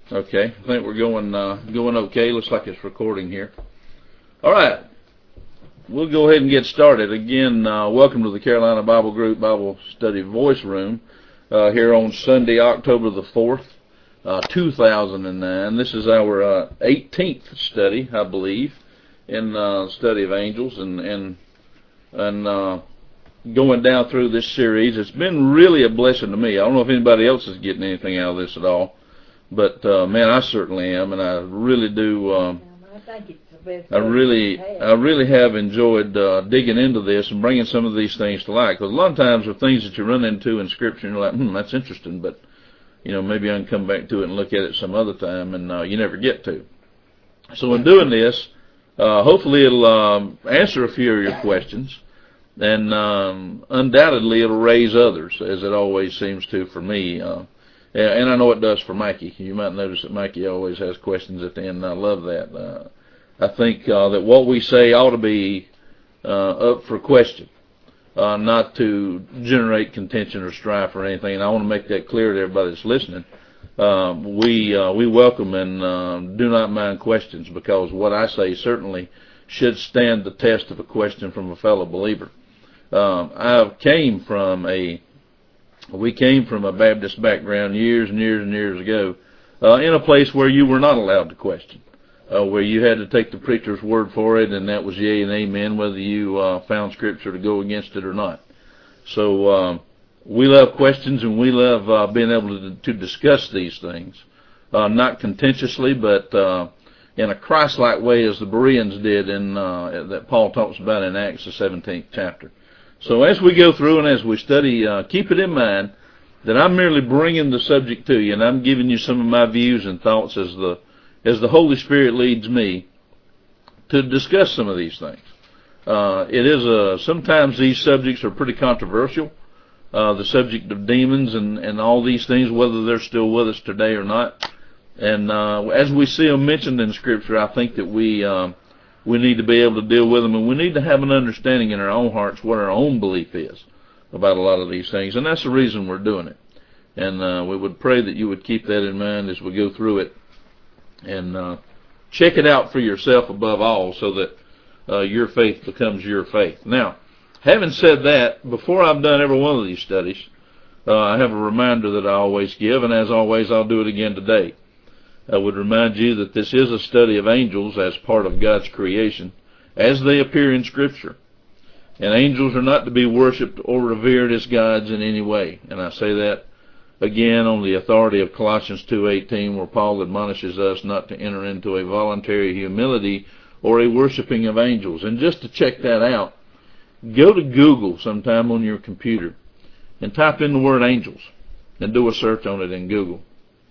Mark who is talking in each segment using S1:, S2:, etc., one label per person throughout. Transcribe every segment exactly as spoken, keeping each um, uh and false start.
S1: Okay, I think we're going uh, going okay. Looks like it's recording here. All right, we'll go ahead and get started. Again, uh, welcome to the Carolina Bible Group Bible Study Voice Room uh, here on Sunday, October the fourth, uh, two thousand nine. This is our uh, eighteenth study, I believe, in uh, study of angels, and and and uh, going down through this series. It's been really a blessing to me. I don't know if anybody else is getting anything out of this at all. But, uh, man, I certainly am, and I really do, um,
S2: I think it's the best
S1: I really, I really have enjoyed uh, digging into this and bringing some of these things to light. Because a lot of times there are things that you run into in Scripture, and you're like, hmm, that's interesting, but, you know, maybe I can come back to it and look at it some other time, and uh, you never get to. So in doing this, uh, hopefully it'll um, answer a few of your questions, and um, undoubtedly it'll raise others, as it always seems to for me. Uh, Yeah, and I know it does for Mikey. You might notice that Mikey always has questions at the end, and I love that. Uh, I think uh, that what we say ought to be uh, up for question, uh, not to generate contention or strife or anything, and I want to make that clear to everybody that's listening. Um, we uh, we welcome and uh, do not mind questions, because what I say certainly should stand the test of a question from a fellow believer. Um, I came from a We came from a Baptist background years and years and years ago, uh, in a place where you were not allowed to question, uh, where you had to take the preacher's word for it, and that was yea and amen, whether you uh, found Scripture to go against it or not. So um, we love questions, and we love uh, being able to, to discuss these things, uh, not contentiously, but uh, in a Christ-like way, as the Bereans did, in uh, that Paul talks about in Acts the seventeenth chapter. So as we go through and as we study, uh, keep it in mind that I'm merely bringing the subject to you, and I'm giving you some of my views and thoughts as the as the Holy Spirit leads me to discuss some of these things. Uh, it is a, sometimes these subjects are pretty controversial, uh, the subject of demons and, and all these things, whether they're still with us today or not. And uh, as we see them mentioned in Scripture, I think that we... Um, We need to be able to deal with them, and we need to have an understanding in our own hearts what our own belief is about a lot of these things, and that's the reason we're doing it. And uh, we would pray that you would keep that in mind as we go through it, and uh, check it out for yourself above all, so that uh, your faith becomes your faith. Now, having said that, before I've done every one of these studies, uh, I have a reminder that I always give, and as always, I'll do it again today. I would remind you that this is a study of angels as part of God's creation, as they appear in Scripture. And angels are not to be worshipped or revered as gods in any way. And I say that again on the authority of Colossians two eighteen, where Paul admonishes us not to enter into a voluntary humility or a worshiping of angels. And just to check that out, go to Google sometime on your computer and type in the word angels and do a search on it in Google.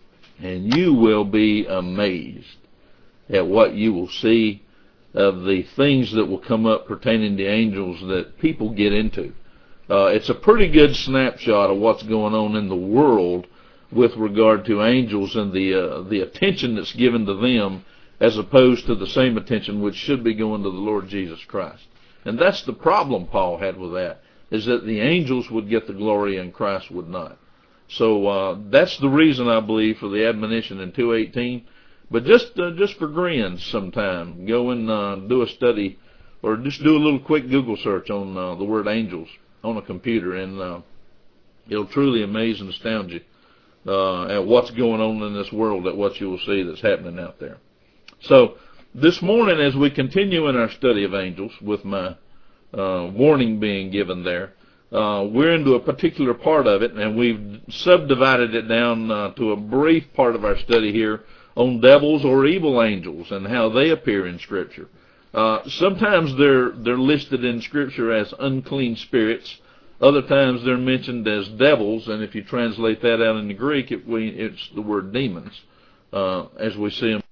S1: And you will be amazed at what you will see of the things that will come up pertaining to angels that people get into. Uh, it's a pretty good snapshot of what's going on in the world with regard to angels and the uh, the attention that's given to them, as opposed to the same attention which should be going to the Lord Jesus Christ. And that's the problem Paul had with that, is that the angels would get the glory and Christ would not. So uh, that's the reason, I believe, for the admonition in two eighteen. But just uh, just for grins sometime, go and uh, do a study, or just do a little quick Google search on uh, the word angels on a computer, and uh, it'll truly amaze and astound you uh, at what's going on in this world, at what you will see that's happening out there. So this morning, as we continue in our study of angels, with my uh, warning being given there, Uh, we're into a particular part of it, and we've subdivided it down uh, to a brief part of our study here on devils or evil angels and how they appear in Scripture. Uh, sometimes they're they're listed in Scripture as unclean spirits. Other times they're mentioned as devils, and if you translate that out into Greek, it, we, it's the word demons, uh, as we see them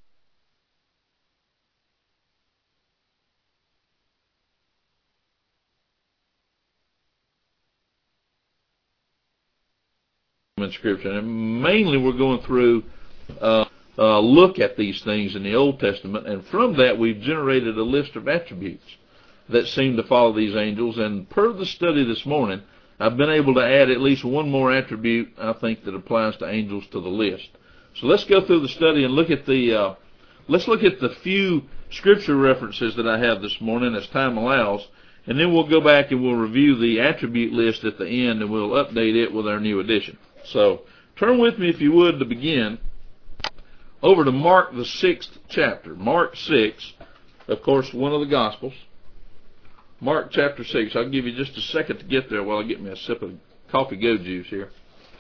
S1: in Scripture. And mainly we're going through uh, uh, look at these things in the Old Testament, and from that we've generated a list of attributes that seem to follow these angels. And per the study this morning, I've been able to add at least one more attribute, I think, that applies to angels to the list. So let's go through the study and look at the, uh, let's look at the few scripture references that I have this morning as time allows, and then we'll go back and we'll review the attribute list at the end, and we'll update it with our new edition. So turn with me, if you would, to begin over to Mark, the sixth chapter. Mark six, of course, one of the Gospels. Mark chapter six. I'll give you just a second to get there while I get me a sip of coffee go juice here.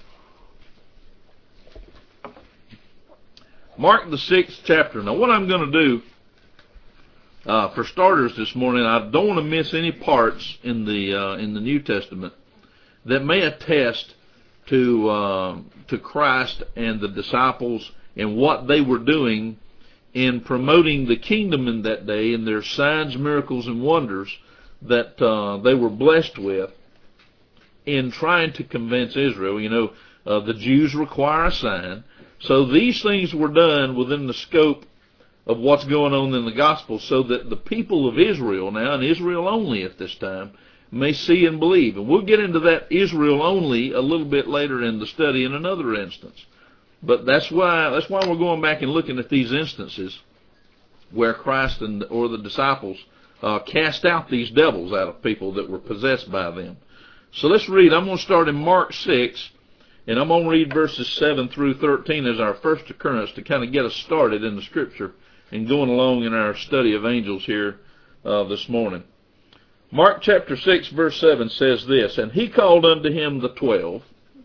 S1: Mark the sixth chapter. Now what I'm going to do, uh, for starters this morning, I don't want to miss any parts in the uh, in the New Testament that may attest to uh, to Christ and the disciples and what they were doing in promoting the kingdom in that day, and their signs, miracles, and wonders that uh, they were blessed with in trying to convince Israel. You know, uh, the Jews require a sign. So these things were done within the scope of what's going on in the gospel, so that the people of Israel now, and Israel only at this time, may see and believe. And we'll get into that Israel only a little bit later in the study in another instance. But that's why that's why we're going back and looking at these instances where Christ and or the disciples uh, cast out these devils out of people that were possessed by them. So let's read. I'm going to start in Mark six, and I'm going to read verses seven through thirteen as our first occurrence to kind of get us started in the Scripture and going along in our study of angels here uh, this morning. Mark chapter six, verse seven says this, "And he called unto him the twelve,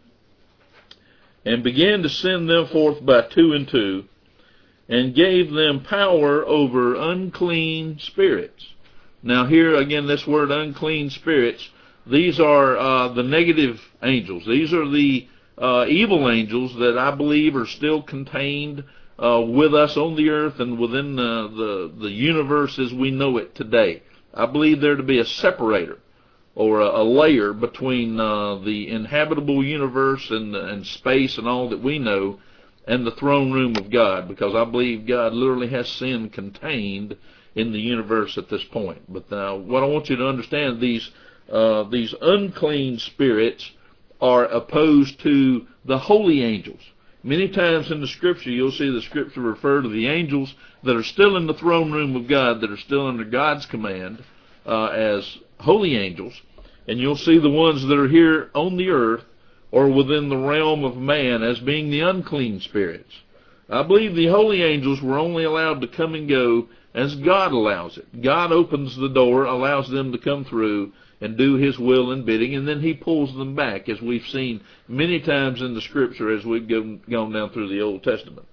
S1: and began to send them forth by two and two, and gave them power over unclean spirits." Now here again, this word unclean spirits, these are uh, the negative angels. These are the uh, evil angels that I believe are still contained uh, with us on the earth and within the, the, the universe as we know it today. I believe there to be a separator or a, a layer between uh, the inhabitable universe and, and space and all that we know and the throne room of God, because I believe God literally has sin contained in the universe at this point. But now, what I want you to understand, these uh, these unclean spirits are opposed to the holy angels. Many times in the Scripture, you'll see the Scripture refer to the angels that are still in the throne room of God, that are still under God's command, uh, as holy angels, and you'll see the ones that are here on the earth or within the realm of man as being the unclean spirits. I believe the holy angels were only allowed to come and go as God allows it. God opens the door, allows them to come through and do His will and bidding, and then He pulls them back, as we've seen many times in the Scripture as we've gone down through the Old Testament.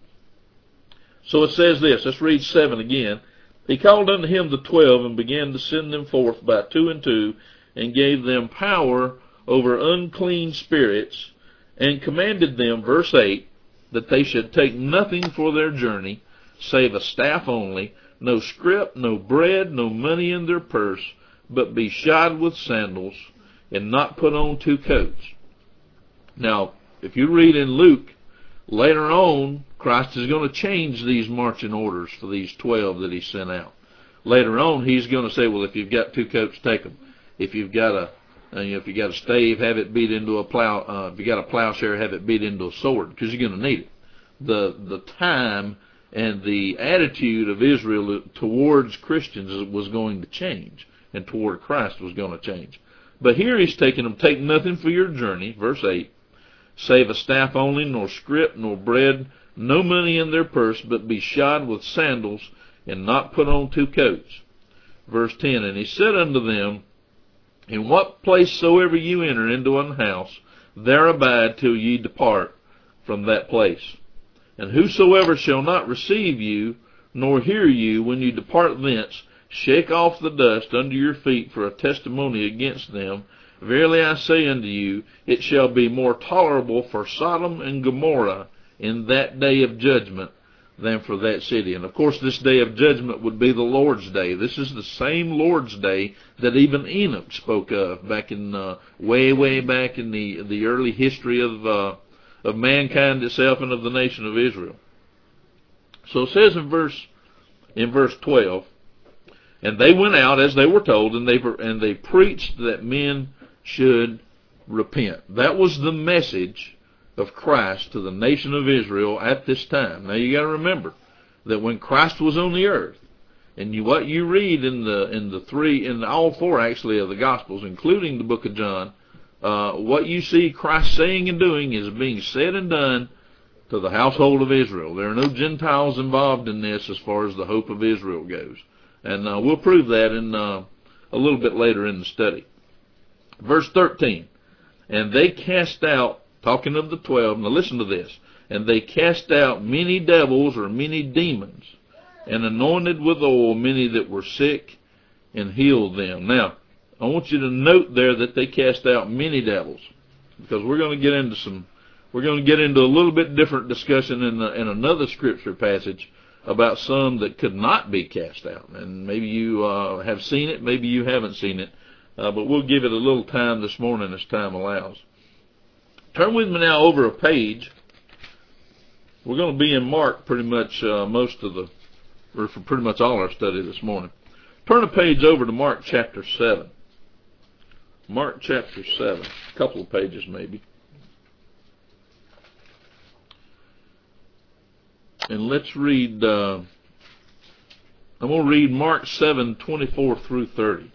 S1: So it says this, let's read seven again. "He called unto him the twelve, and began to send them forth by two and two, and gave them power over unclean spirits, and commanded them," verse eight, "that they should take nothing for their journey, save a staff only, no scrip, no bread, no money in their purse, but be shod with sandals, and not put on two coats." Now, if you read in Luke, later on, Christ is going to change these marching orders for these twelve that He sent out. Later on, He's going to say, well, if you've got two coats, take them. If you've got a, uh, you know, if you got a stave, have it beat into a plow. Uh, if you got a plowshare, have it beat into a sword, because you're going to need it. The the time and the attitude of Israel towards Christians was going to change, and toward Christ was going to change. But here He's taking them, "Take nothing for your journey," verse eight, "save a staff only, nor scrip, nor bread, no money in their purse, but be shod with sandals, and not put on two coats." Verse ten, "And He said unto them, In what place soever you enter into an house, there abide till ye depart from that place. And whosoever shall not receive you, nor hear you when you depart thence, shake off the dust under your feet for a testimony against them. Verily I say unto you, it shall be more tolerable for Sodom and Gomorrah in that day of judgment than for that city." And of course this day of judgment would be the Lord's day. This is the same Lord's day that even Enoch spoke of back in uh, way, way back in the the early history of uh, of mankind itself and of the nation of Israel. So it says in verse in verse twelve, "And they went out as they were told, and they and they preached that men should repent." That was the message of Christ to the nation of Israel at this time. Now you got to remember that when Christ was on the earth, and you, what you read in the in the three in all four actually of the Gospels, including the book of John, uh, what you see Christ saying and doing is being said and done to the household of Israel. There are no Gentiles involved in this as far as the hope of Israel goes, and uh, we'll prove that in uh, a little bit later in the study. Verse thirteen, and they cast out, talking of the twelve. Now listen to this. And they cast out many devils, or many demons, and anointed with oil many that were sick, and healed them. Now, I want you to note there that they cast out many devils, because we're going to get into some, we're going to get into a little bit different discussion in, the, in another scripture passage about some that could not be cast out. And maybe you uh, have seen it, maybe you haven't seen it, uh, but we'll give it a little time this morning as time allows. Turn with me now over a page. We're going to be in Mark pretty much uh, most of the, or for pretty much all our study this morning. Turn a page over to Mark chapter seven. Mark chapter seven, a couple of pages maybe. And let's read, uh, I'm going to read Mark seven, twenty-four through thirty.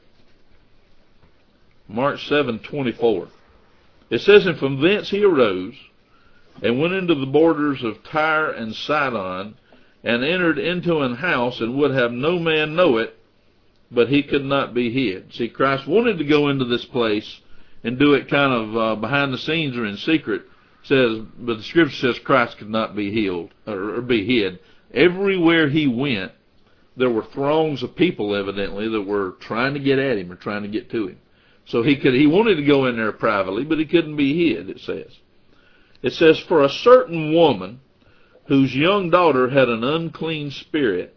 S1: Mark seven, twenty-four. It says, and from thence he arose, and went into the borders of Tyre and Sidon, and entered into an house, and would have no man know it, but he could not be hid. See, Christ wanted to go into this place and do it kind of uh, behind the scenes or in secret. It says, but the Scripture says Christ could not be healed or, or be hid. Everywhere he went, there were throngs of people, evidently, that were trying to get at him or trying to get to him. So he could, he wanted to go in there privately, but he couldn't be hid, it says. It says, for a certain woman whose young daughter had an unclean spirit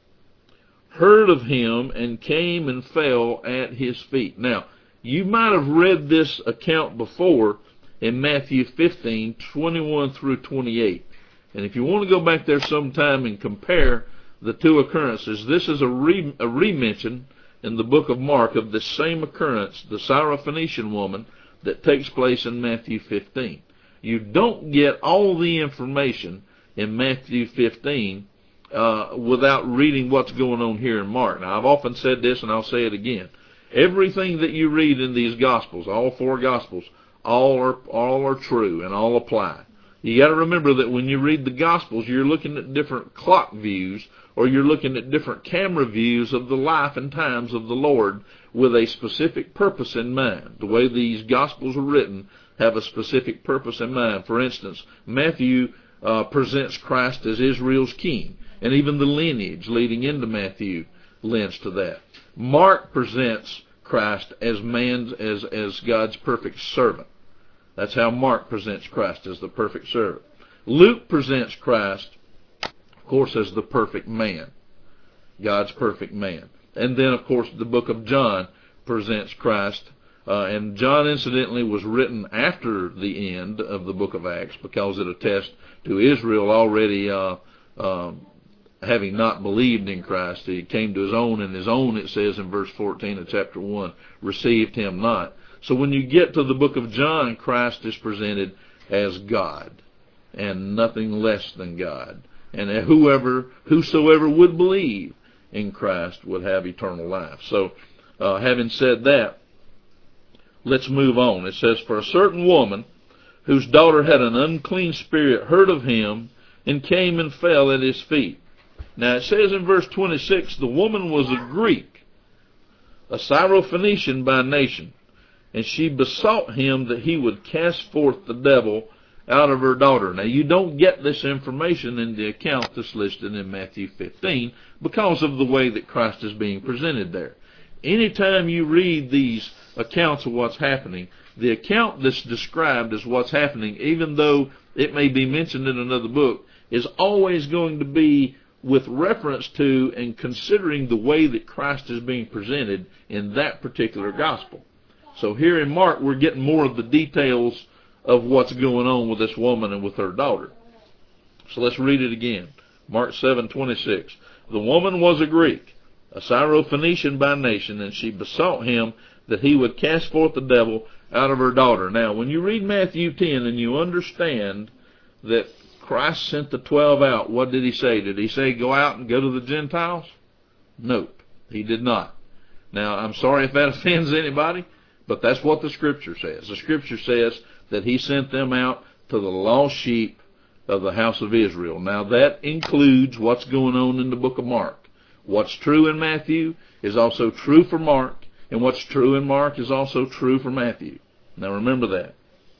S1: heard of him and came and fell at his feet. Now, you might have read this account before in Matthew fifteen, twenty-one through twenty-eight. And if you want to go back there sometime and compare the two occurrences, this is a, re, a re-mention in the book of Mark of the same occurrence, the Syrophoenician woman, that takes place in Matthew fifteen. You don't get all the information in Matthew fifteen uh, without reading what's going on here in Mark. Now, I've often said this, and I'll say it again. Everything that you read in these Gospels, all four Gospels, all are all are true and all apply. You got to remember that when you read the Gospels, you're looking at different clock views, or you're looking at different camera views of the life and times of the Lord with a specific purpose in mind. The way these Gospels are written have a specific purpose in mind. For instance, Matthew uh, presents Christ as Israel's king, and even the lineage leading into Matthew lends to that. Mark presents Christ as man's, as, as God's perfect servant. That's how Mark presents Christ, as the perfect servant. Luke presents Christ, of course, as the perfect man, God's perfect man. And then, of course, the book of John presents Christ. Uh, and John, incidentally, was written after the end of the book of Acts because it attests to Israel already uh, uh, having not believed in Christ. He came to his own, and his own, it says in verse fourteen of chapter one, received him not. So when you get to the book of John, Christ is presented as God and nothing less than God. And whoever, whosoever would believe in Christ would have eternal life. So uh, having said that, let's move on. It says, for a certain woman whose daughter had an unclean spirit heard of him and came and fell at his feet. Now it says in verse twenty-six, the woman was a Greek, a Syrophoenician by nation, and she besought him that he would cast forth the devil out of her daughter. Now you don't get this information in the account that's listed in Matthew fifteen because of the way that Christ is being presented there. Anytime you read these accounts of what's happening, the account that's described as what's happening, even though it may be mentioned in another book, is always going to be with reference to and considering the way that Christ is being presented in that particular gospel. So here in Mark, we're getting more of the details of what's going on with this woman and with her daughter. So let's read it again. Mark seven twenty-six. The woman was a Greek, a Syrophoenician by nation, and she besought him that he would cast forth the devil out of her daughter. Now, when you read Matthew ten and you understand that Christ sent the twelve out, what did he say? Did he say go out and go to the Gentiles? Nope, he did not. Now, I'm sorry if that offends anybody, but that's what the Scripture says. The Scripture says that he sent them out to the lost sheep of the house of Israel. Now, that includes what's going on in the book of Mark. What's true in Matthew is also true for Mark, and what's true in Mark is also true for Matthew. Now, remember that.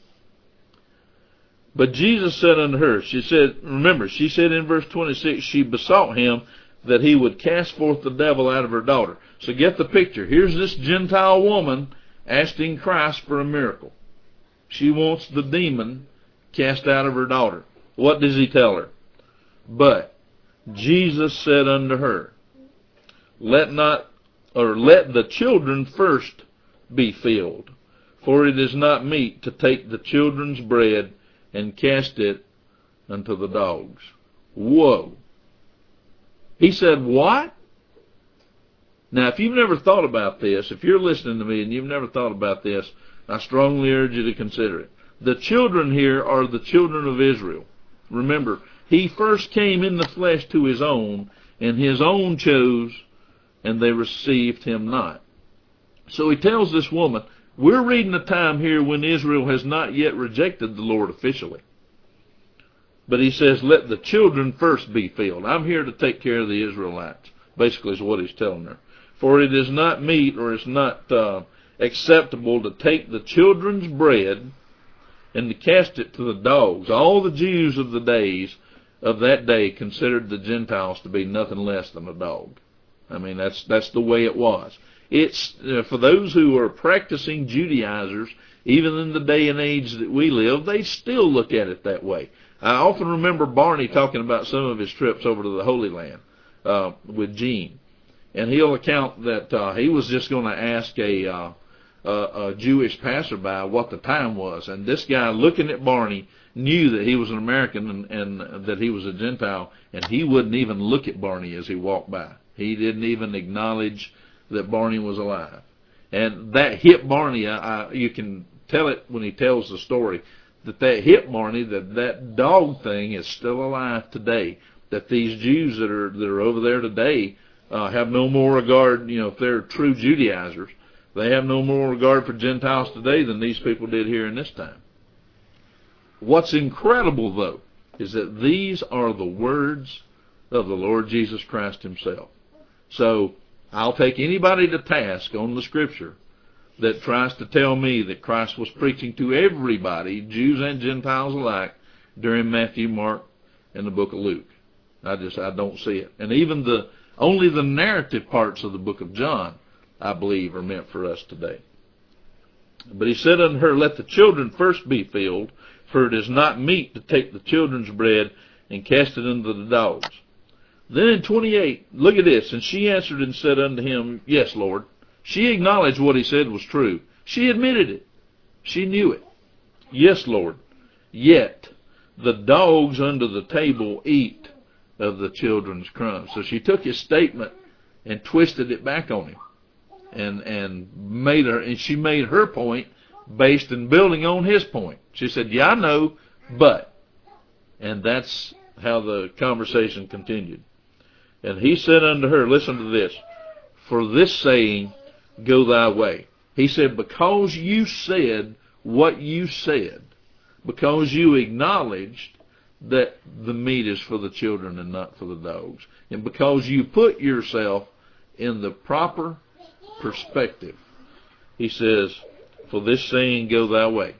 S1: But Jesus said unto her, she said, remember, she said in verse twenty-six, she besought him that he would cast forth the devil out of her daughter. So get the picture. Here's this Gentile woman asking Christ for a miracle. She wants the demon cast out of her daughter. What does he tell her? But Jesus said unto her, Let not, or let the children first be filled, for it is not meet to take the children's bread and cast it unto the dogs. Whoa. He said, what? Now, if you've never thought about this, if you're listening to me and you've never thought about this, I strongly urge you to consider it. The children here are the children of Israel. Remember, he first came in the flesh to his own, and his own chose, and they received him not. So he tells this woman, we're reading a time here when Israel has not yet rejected the Lord officially. But he says, let the children first be filled. I'm here to take care of the Israelites, basically is what he's telling her. For it is not meet, or it's not uh, acceptable to take the children's bread and to cast it to the dogs. All the Jews of the days of that day considered the Gentiles to be nothing less than a dog. I mean, that's that's the way it was. It's uh, for those who are practicing Judaizers, even in the day and age that we live, they still look at it that way. I often remember Barney talking about some of his trips over to the Holy Land uh, with Gene. And he'll account that uh, he was just going to ask a, uh, a, a Jewish passerby what the time was. And this guy, looking at Barney, knew that he was an American and, and that he was a Gentile. And he wouldn't even look at Barney as he walked by. He didn't even acknowledge that Barney was alive. And that hit Barney. I, I, you can tell it when he tells the story. That that hit Barney, that that dog thing is still alive today. That these Jews that are that are over there today uh, have no more regard, you know, if they're true Judaizers, they have no more regard for Gentiles today than these people did here in this time. What's incredible, though, is that these are the words of the Lord Jesus Christ himself. So I'll take anybody to task on the Scripture that tries to tell me that Christ was preaching to everybody, Jews and Gentiles alike, during Matthew, Mark, and the book of Luke. I just, I don't see it. And even the, only the narrative parts of the book of John, I believe, are meant for us today. But he said unto her, let the children first be filled, for it is not meet to take the children's bread and cast it into the dogs. Then in twenty-eight, look at this. And she answered and said unto him, yes, Lord. She acknowledged what he said was true. She admitted it. She knew it. Yes, Lord. Yet the dogs under the table eat of the children's crumbs. So she took his statement and twisted it back on him. And and made her and she made her point based and building on his point. She said, yeah, I know, but. And that's how the conversation continued. And he said unto her, listen to this, for this saying, go thy way. He said, because you said what you said, because you acknowledged that the meat is for the children and not for the dogs, and because you put yourself in the proper perspective, he says, for this saying, go thy way.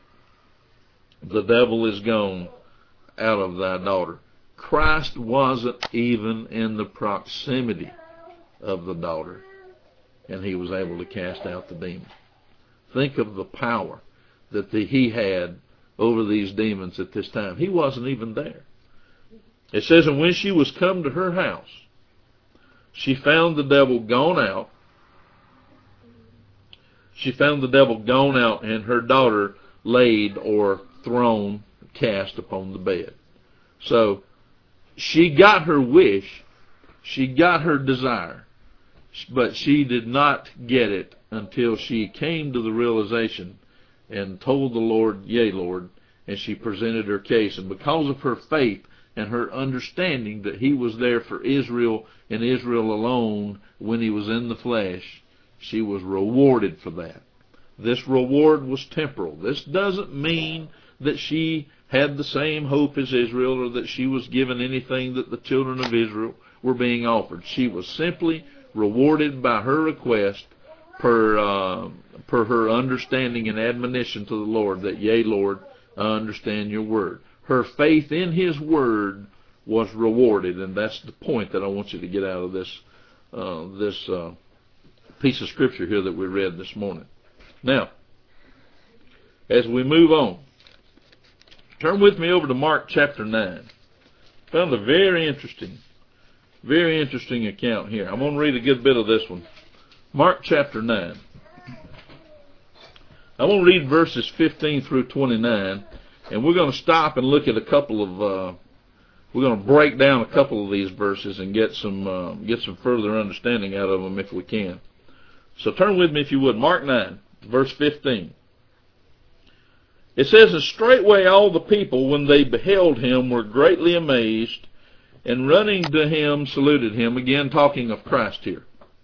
S1: The devil is gone out of thy daughter. Christ wasn't even in the proximity of the daughter, and he was able to cast out the demon. Think of the power that the, he had over these demons at this time. He wasn't even there. It says, and when she was come to her house, she found the devil gone out. She found the devil gone out, and her daughter laid or thrown, cast upon the bed. So she got her wish. She got her desire. But she did not get it until she came to the realization and told the Lord, yea, Lord, and she presented her case. And because of her faith and her understanding that he was there for Israel and Israel alone when he was in the flesh, she was rewarded for that. This reward was temporal. This doesn't mean that she had the same hope as Israel or that she was given anything that the children of Israel were being offered. She was simply rewarded by her request per, uh, per her understanding and admonition to the Lord that, yea, Lord, I understand your word. Her faith in his word was rewarded, and that's the point that I want you to get out of this, uh, this uh, piece of scripture here that we read this morning. Now, as we move on, turn with me over to Mark chapter nine. Found a very interesting, very interesting account here. I'm going to read a good bit of this one. Mark chapter nine. I'm going to read verses fifteen through twenty-nine, and we're going to stop and look at a couple of, uh, we're going to break down a couple of these verses and get some, uh, get some further understanding out of them if we can. So turn with me if you would. Mark nine, verse fifteen. It says, and straightway all the people, when they beheld him, were greatly amazed, and running to him saluted him. Again, talking of Christ here.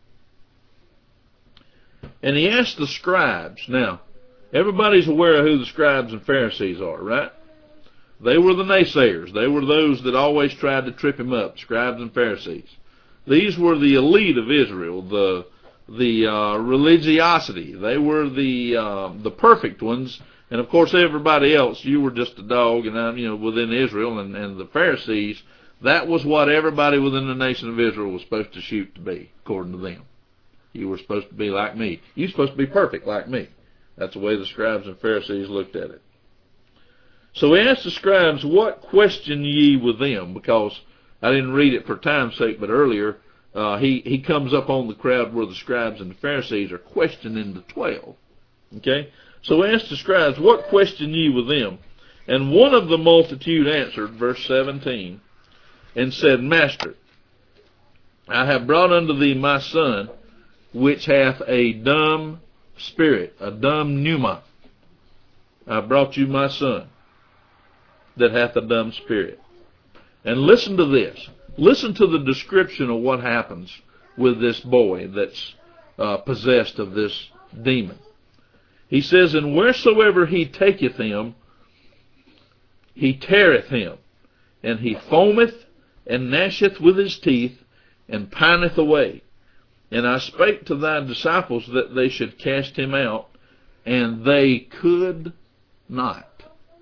S1: And he asked the scribes. Now, everybody's aware of who the scribes and Pharisees are, right? They were the naysayers. They were those that always tried to trip him up, scribes and Pharisees. These were the elite of Israel, the the uh, religiosity. They were the uh, the perfect ones. And of course, everybody else, you were just a dog, and I'm, you know, within Israel, and, and the Pharisees, that was what everybody within the nation of Israel was supposed to shoot to be, according to them. You were supposed to be like me. You're supposed to be perfect like me. That's the way the scribes and Pharisees looked at it. So he asked the scribes, what question ye with them? Because I didn't read it for time's sake, but earlier uh, he, he comes up on the crowd where the scribes and the Pharisees are questioning the twelve. Okay? So he asked the scribes, what question ye with them? And one of the multitude answered, verse seventeen, and said, Master, I have brought unto thee my son, which hath a dumb spirit, a dumb pneuma. I brought you my son, that hath a dumb spirit. And listen to this. Listen to the description of what happens with this boy that's uh, possessed of this demon. He says, and wheresoever he taketh him, he teareth him, and he foameth and gnasheth with his teeth, and pineth away. And I spake to thy disciples that they should cast him out, and they could not.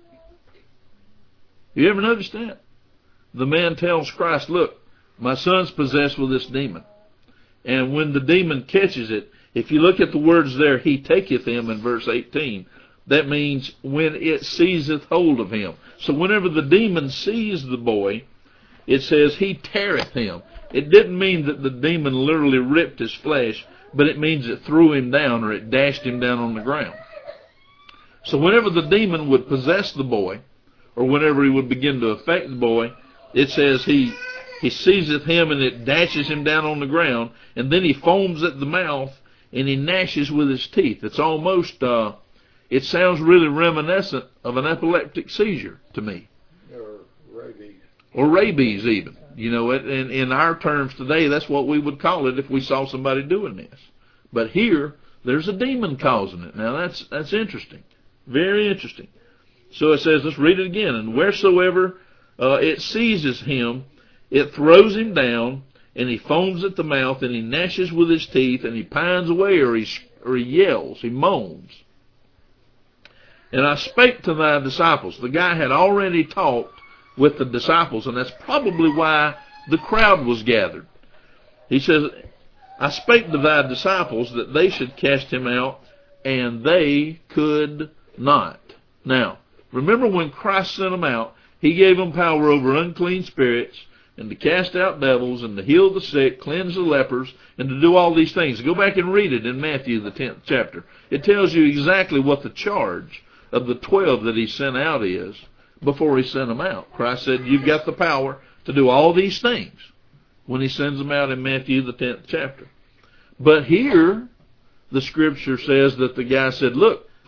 S1: You ever noticed that? The man tells Christ, look, my son's possessed with this demon. And when the demon catches it, if you look at the words there, he taketh him in verse eighteen, that means when it seizeth hold of him. So whenever the demon seized the boy, it says he teareth him. It didn't mean that the demon literally ripped his flesh, but it means it threw him down or it dashed him down on the ground. So whenever the demon would possess the boy, or whenever he would begin to affect the boy, it says he he seizeth him and it dashes him down on the ground, and then he foams at the mouth and he gnashes with his teeth. It's almost, uh, it sounds really reminiscent of an epileptic seizure to me.
S2: Or rabies.
S1: Or rabies even. You know, in, in our terms today, that's what we would call it if we saw somebody doing this. But here, there's a demon causing it. Now, that's that's interesting. Very interesting. So it says, let's read it again. And wheresoever uh, it seizes him, it throws him down, and he foams at the mouth, and he gnashes with his teeth, and he pines away, or he, or he yells, he moans. And I spake to thy disciples. The guy had already talked with the disciples, and that's probably why the crowd was gathered. He says, I spake to thy disciples that they should cast him out, and they could not. Now, remember when Christ sent them out, he gave them power over unclean spirits, and to cast out devils, and to heal the sick, cleanse the lepers, and to do all these things. Go back and read it in Matthew, the tenth chapter. It tells you exactly what the charge of the twelve that he sent out is before he sent them out. Christ said, you've got the power to do all these things when he sends them out in Matthew, the tenth chapter. But here, the scripture says that the guy said, look,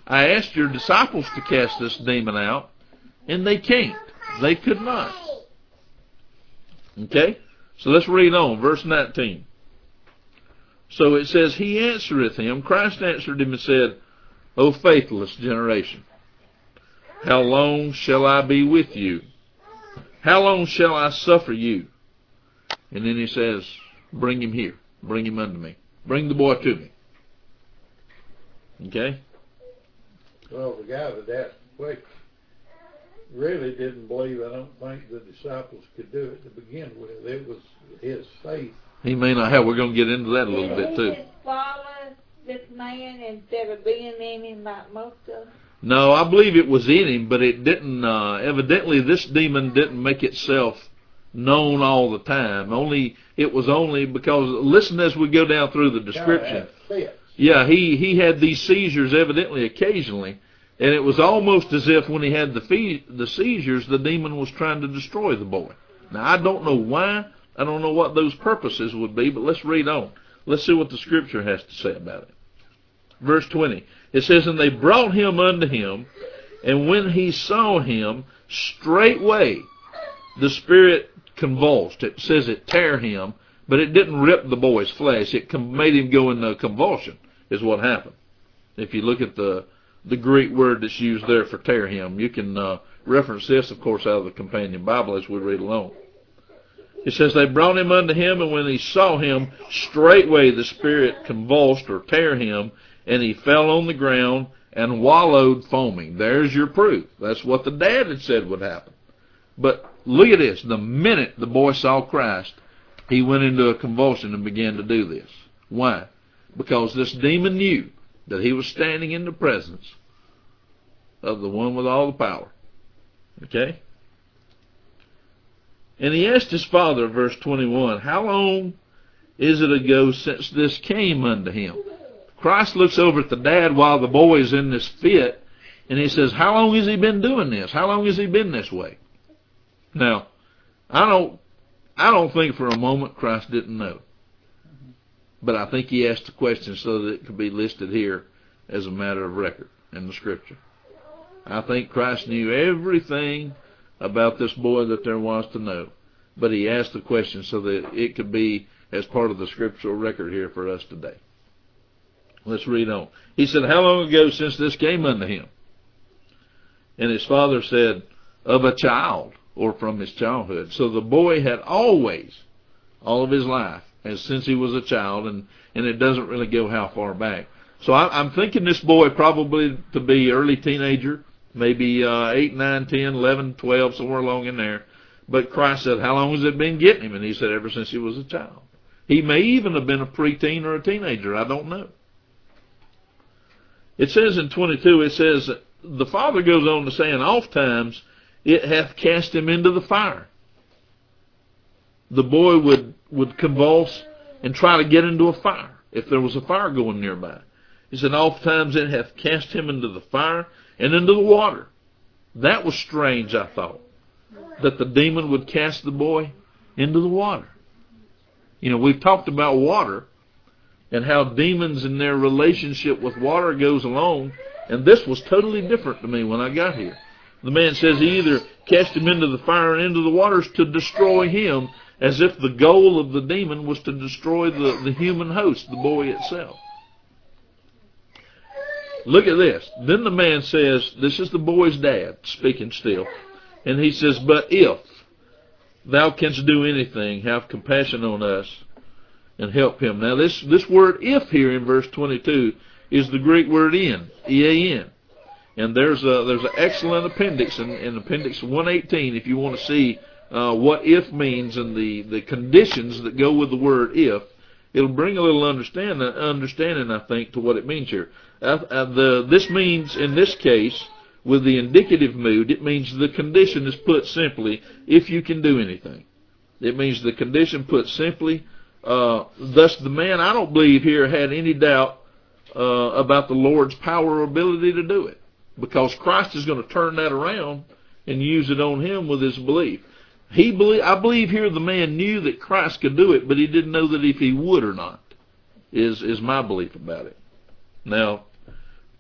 S1: I asked your disciples to cast this demon out, and they can't. They could not. Okay? So let's read on, verse nineteen. So it says, He answereth him, Christ answered him and said, O faithless generation, how long shall I be with you? How long shall I suffer you? And then he says, bring him here. Bring him unto me. Bring the boy to me. Okay?
S2: Well, the guy that asked the question really didn't believe, I don't think the disciples could do it to begin with. It was his faith.
S1: He may not have. We're going to get into that a little bit too.
S3: Did he just follow this man instead of being in him like most of them?
S1: No, I believe it was in him, but it didn't, uh, evidently this demon didn't make itself known all the time. Only, it was only because, listen as we go down through the description. Yeah, he, he had these seizures evidently occasionally, and it was almost as if when he had the fee, the seizures, the demon was trying to destroy the boy. Now, I don't know why. I don't know what those purposes would be, but let's read on. Let's see what the Scripture has to say about it. Verse twenty. It says, And they brought him unto him, and when he saw him, straightway the spirit convulsed. It says it tear him, but it didn't rip the boy's flesh. It made him go into convulsion, is what happened. If you look at the the Greek word that's used there for tear him, you can uh, reference this, of course, out of the Companion Bible as we read along. It says, They brought him unto him, and when he saw him, straightway the spirit convulsed or tear him, and he fell on the ground and wallowed foaming. There's your proof. That's what the dad had said would happen. But look at this. The minute the boy saw Christ, he went into a convulsion and began to do this. Why? Because this demon knew that he was standing in the presence of the one with all the power. Okay? And he asked his father, verse twenty-one, How long is it ago since this came unto him? Christ looks over at the dad while the boy is in this fit, and he says, How long has he been doing this? How long has he been this way? Now, I don't, I don't think for a moment Christ didn't know. But I think he asked the question so that it could be listed here as a matter of record in the Scripture. I think Christ knew everything about this boy that there was to know. But he asked the question so that it could be as part of the scriptural record here for us today. Let's read on. He said, How long ago since this came unto him? And his father said, Of a child, or from his childhood. So the boy had always, all of his life, as since he was a child, and, and it doesn't really go how far back. So I, I'm thinking this boy probably to be early teenager, maybe uh, eight, nine, ten, eleven, twelve, somewhere along in there. But Christ said, How long has it been getting him? And he said, Ever since he was a child. He may even have been a preteen or a teenager. I don't know. It says in twenty-two, it says, the father goes on to say, And oft times it hath cast him into the fire. The boy would, would convulse and try to get into a fire if there was a fire going nearby. He said, Oft times it hath cast him into the fire and into the water. That was strange, I thought, that the demon would cast the boy into the water. You know, we've talked about water and how demons in their relationship with water goes along, and this was totally different to me when I got here. The man says he either cast him into the fire and into the waters to destroy him, as if the goal of the demon was to destroy the, the human host, the boy itself. Look at this. Then the man says, this is the boy's dad speaking still, and he says, But if thou canst do anything, have compassion on us and help him. Now this, this word if here in verse twenty-two is the Greek word in, E A N. And there's a, there's an excellent appendix in, in appendix one eighteen if you want to see uh, what if means and the, the conditions that go with the word if. It'll bring a little understand, understanding, I think, to what it means here. Uh, uh, the, this means, in this case, with the indicative mood, it means the condition is put simply, if you can do anything. It means the condition put simply, uh, thus the man, I don't believe here, had any doubt uh, about the Lord's power or ability to do it. Because Christ is going to turn that around and use it on him with his belief. He believe, I believe here the man knew that Christ could do it, but he didn't know that if he would or not, is, is my belief about it. Now,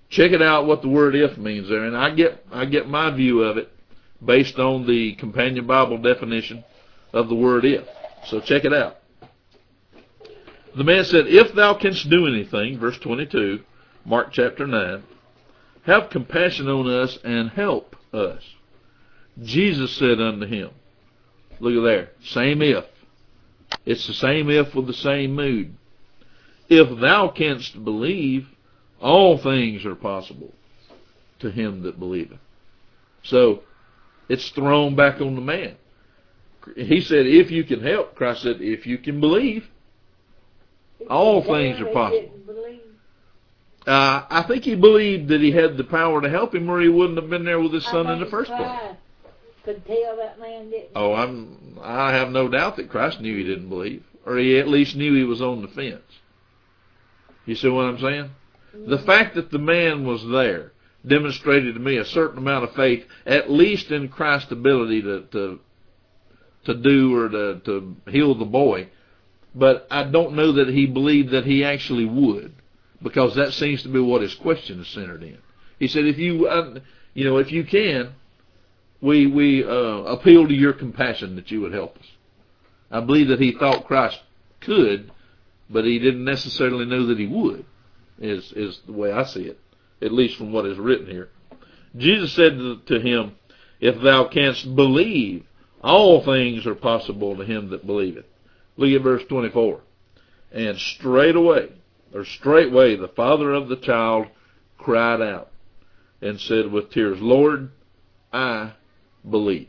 S1: check it out what the word if means there. And I get I get my view of it based on the Companion Bible definition of the word if. So check it out. The man said, if thou canst do anything, verse twenty-two, Mark chapter nine, have compassion on us and help us. Jesus said unto him, look at there, same if. It's the same if with the same mood. If thou canst believe, all things are possible to him that believeth. So, it's thrown back on the man. He said, if you can help. Christ said, if you can believe, all things are possible. Uh, I think he believed that he had the power to help him, or he wouldn't have been there with his son in the first place.
S3: Could tell that man didn't.
S1: Oh, I'm. I have no doubt that Christ knew he didn't believe, or he at least knew he was on the fence. You see what I'm saying? Mm-hmm. The fact that the man was there demonstrated to me a certain amount of faith, at least in Christ's ability to to, to do or to, to heal the boy. But I don't know that he believed that he actually would, because that seems to be what his question is centered in. He said, "If you, uh, you know, if you can, we we uh, appeal to your compassion that you would help us." I believe that he thought Christ could, but he didn't necessarily know that he would. Is is the way I see it, at least from what is written here. Jesus said to him, "If thou canst believe, all things are possible to him that believeth." Look at verse twenty-four. And straightway, or straightway, the father of the child cried out and said with tears, "Lord, I believe.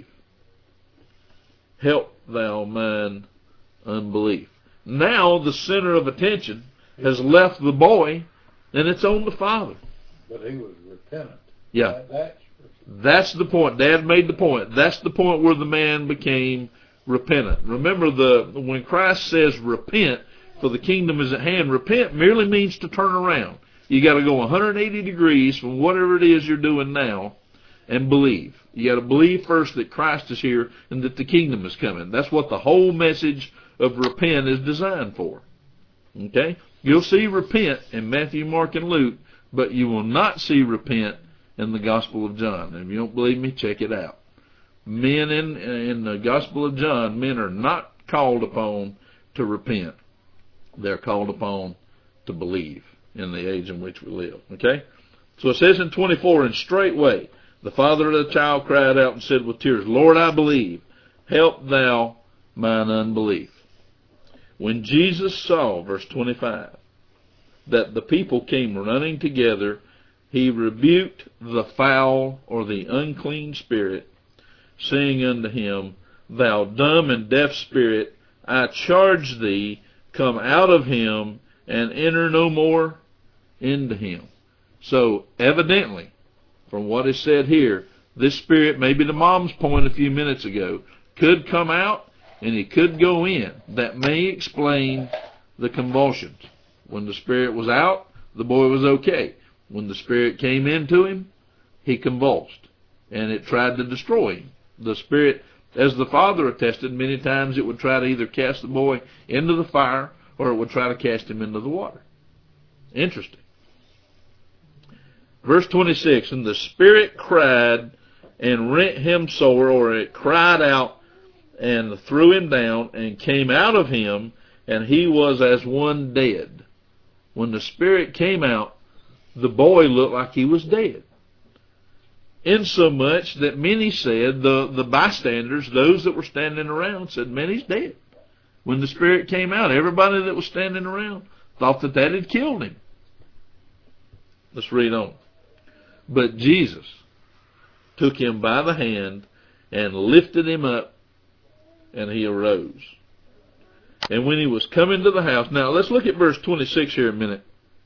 S1: Help thou mine unbelief." Now the center of attention has left the boy, and it's on the father.
S2: But he was repentant.
S1: Yeah.
S2: That's,
S1: That's the point. Dad made the point. That's the point where the man became repentant. Remember, the when Christ says repent, for the kingdom is at hand, repent merely means to turn around. You got to go one hundred eighty degrees from whatever it is you're doing now and believe. You got to believe first that Christ is here and that the kingdom is coming. That's what the whole message of repent is designed for. Okay? You'll see repent in Matthew, Mark, and Luke, but you will not see repent in the Gospel of John. And if you don't believe me, check it out. Men in, in the Gospel of John, men are not called upon to repent. They're called upon to believe in the age in which we live. Okay? So it says in twenty-four, and straightway the father of the child cried out and said with tears, "Lord, I believe. Help thou mine unbelief." When Jesus saw, verse twenty-five, that the people came running together, he rebuked the foul or the unclean spirit, saying unto him, "Thou dumb and deaf spirit, I charge thee, come out of him, and enter no more into him." So, evidently, from what is said here, this spirit, maybe to Mom's point a few minutes ago, could come out and he could go in. That may explain the convulsions. When the spirit was out, the boy was okay. When the spirit came into him, he convulsed, and it tried to destroy him. The spirit, as the father attested, many times it would try to either cast the boy into the fire or it would try to cast him into the water. Interesting. Verse twenty-six, and the spirit cried and rent him sore, or it cried out and threw him down and came out of him, and he was as one dead. When the spirit came out, the boy looked like he was dead. Insomuch that many said, the, the bystanders, those that were standing around, said, "Man, he's dead." When the spirit came out, everybody that was standing around thought that that had killed him. Let's read on. But Jesus took him by the hand and lifted him up, and he arose. And when he was come into the house, now let's look at verse twenty-six here a minute.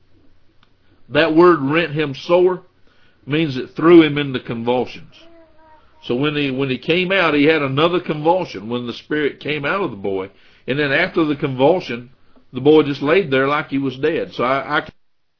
S1: That word rent him sore means it threw him into convulsions. So when he when he came out, he had another convulsion when the spirit came out of the boy. And then after the convulsion, the boy just laid there like he was dead. So I, I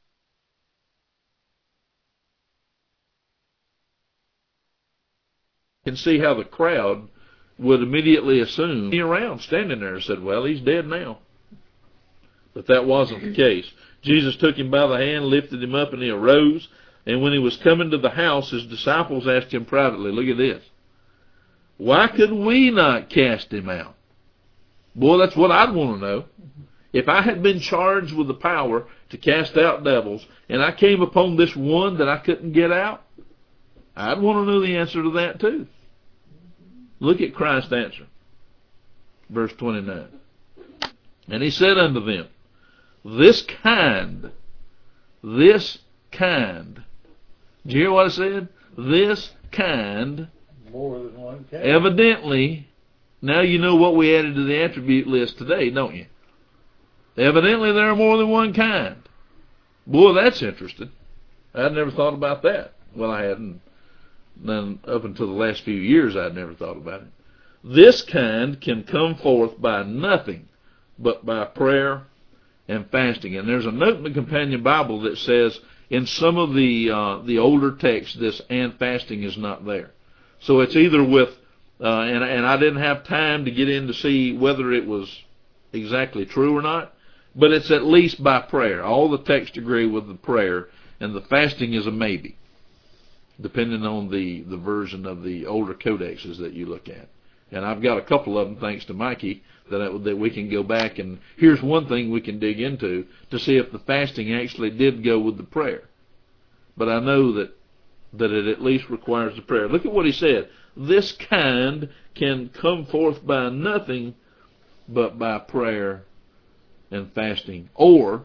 S1: can see how the crowd would immediately assume, he around standing there and said, "Well, he's dead now." But that wasn't the case. Jesus took him by the hand, lifted him up, and he arose. And when he was coming to the house, his disciples asked him privately, look at this, why could we not cast him out? Boy, that's what I'd want to know. If I had been charged with the power to cast out devils, and I came upon this one that I couldn't get out, I'd want to know the answer to that too. Look at Christ's answer. Verse twenty-nine. And he said unto them, this kind, this kind. Did you hear what I said? This kind.
S2: More than one kind.
S1: Evidently, now you know what we added to the attribute list today, don't you? Evidently there are more than one kind. Boy, that's interesting. I'd never thought about that. Well, I hadn't. Then up until the last few years, I'd never thought about it. This kind can come forth by nothing but by prayer and fasting. And there's a note in the Companion Bible that says in some of the uh, the older texts, this and fasting is not there. So it's either with, uh, and, and I didn't have time to get in to see whether it was exactly true or not, but it's at least by prayer. All the texts agree with the prayer, and the fasting is a maybe, depending on the, the version of the older codexes that you look at. And I've got a couple of them, thanks to Mikey, that I, that we can go back, and here's one thing we can dig into to see if the fasting actually did go with the prayer. But I know that that it at least requires the prayer. Look at what he said. This kind can come forth by nothing but by prayer and fasting. Or,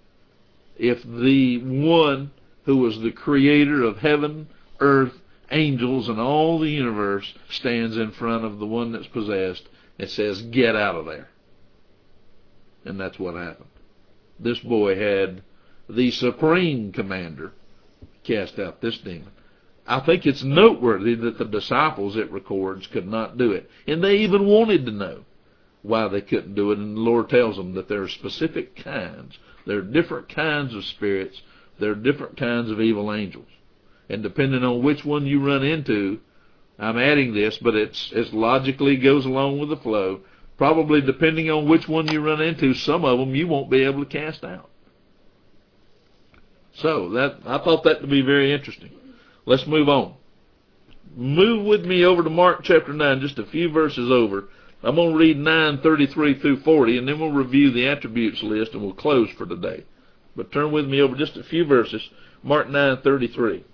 S1: if the one who was the creator of heaven, earth, angels, and all the universe stands in front of the one that's possessed and says, get out of there. And that's what happened. This boy had the supreme commander cast out this demon. I think it's noteworthy that the disciples, it records, could not do it. And they even wanted to know why they couldn't do it. And the Lord tells them that there are specific kinds. There are different kinds of spirits. There are different kinds of evil angels. And depending on which one you run into, I'm adding this, but it's, it's logically goes along with the flow. Probably depending on which one you run into, some of them you won't be able to cast out. So that I thought that to be very interesting. Let's move on. Move with me over to Mark chapter nine, just a few verses over. I'm going to read nine thirty-three through forty, and then we'll review the attributes list, and we'll close for today. But turn with me over just a few verses. Mark nine thirty-three.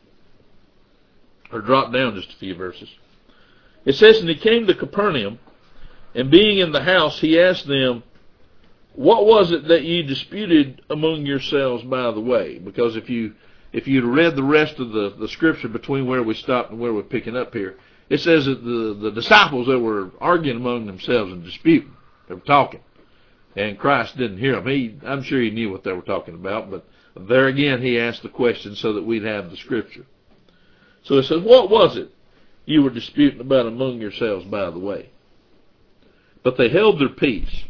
S1: Or drop down just a few verses. It says, and he came to Capernaum, and being in the house, he asked them, what was it that ye disputed among yourselves by the way? Because if you if you'd read the rest of the, the scripture between where we stopped and where we're picking up here, it says that the, the disciples, they were arguing among themselves and disputing. They were talking. And Christ didn't hear them. He, I'm sure he knew what they were talking about, but there again he asked the question so that we'd have the scripture. So it says, what was it you were disputing about among yourselves by the way? But they held their peace.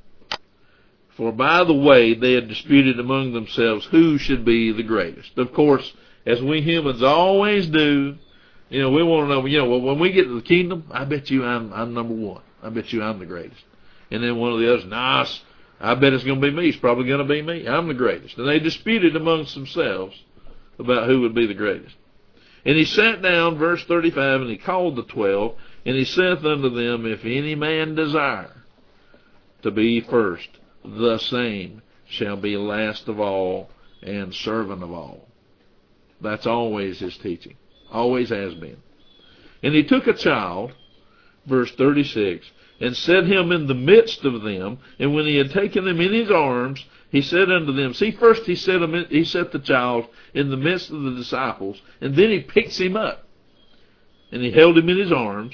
S1: For by the way, they had disputed among themselves who should be the greatest. Of course, as we humans always do, you know, we want to know, you know, well, when we get to the kingdom, I bet you I'm, I'm number one. I bet you I'm the greatest. And then one of the others, nah, I bet it's going to be me. It's probably going to be me. I'm the greatest. And they disputed amongst themselves about who would be the greatest. And he sat down, verse thirty-five, and he called the twelve, and he saith unto them, if any man desire to be first, the same shall be last of all and servant of all. That's always his teaching. Always has been. And he took a child, verse thirty-six, and set him in the midst of them, and when he had taken him in his arms, he said unto them, see, first he set, him in, he set the child in the midst of the disciples, and then he picks him up, and he held him in his arms,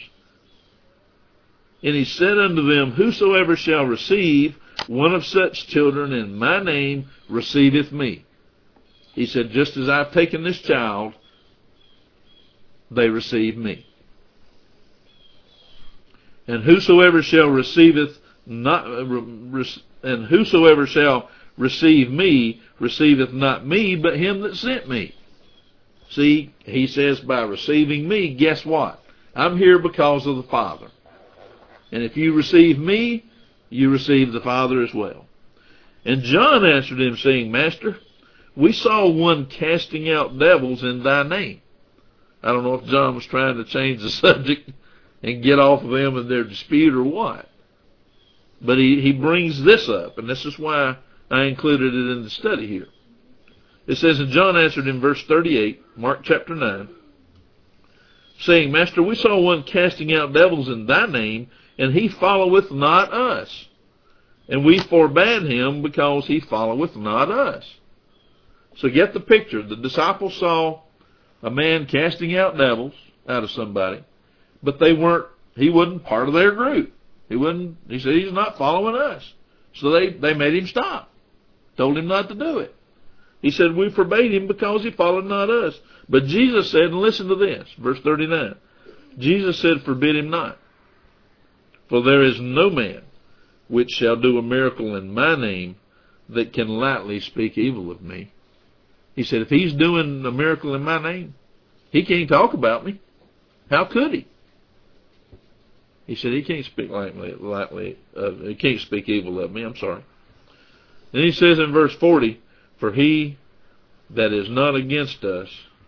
S1: and he said unto them, whosoever shall receive one of such children in my name receiveth me. He said, just as I've taken this child, they receive me. And whosoever shall receiveth not, and whosoever shall receive me receiveth not me, but him that sent me. See, he says, by receiving me, guess what? I'm here because of the Father. And if you receive me, you receive the Father as well. And John answered him, saying, Master, we saw one casting out devils in thy name. I don't know if John was trying to change the subject and get off of them and their dispute or what. But he, he brings this up, and this is why I included it in the study here. It says, and John answered in verse thirty-eight, Mark chapter nine, saying, Master, we saw one casting out devils in thy name, and he followeth not us. And we forbade him because he followeth not us. So get the picture. The disciples saw a man casting out devils out of somebody, but they weren't, he wasn't part of their group. He wouldn't, he said, he's not following us. So they, they made him stop. Told him not to do it. He said, we forbade him because he followed not us. But Jesus said, and listen to this, verse thirty-nine. Jesus said, forbid him not. For there is no man which shall do a miracle in my name that can lightly speak evil of me. He said, if he's doing a miracle in my name, he can't talk about me. How could he? He said, he can't speak lightly, lightly uh, he can't speak evil of me. I'm sorry. Then he says in verse forty, for he that is not against us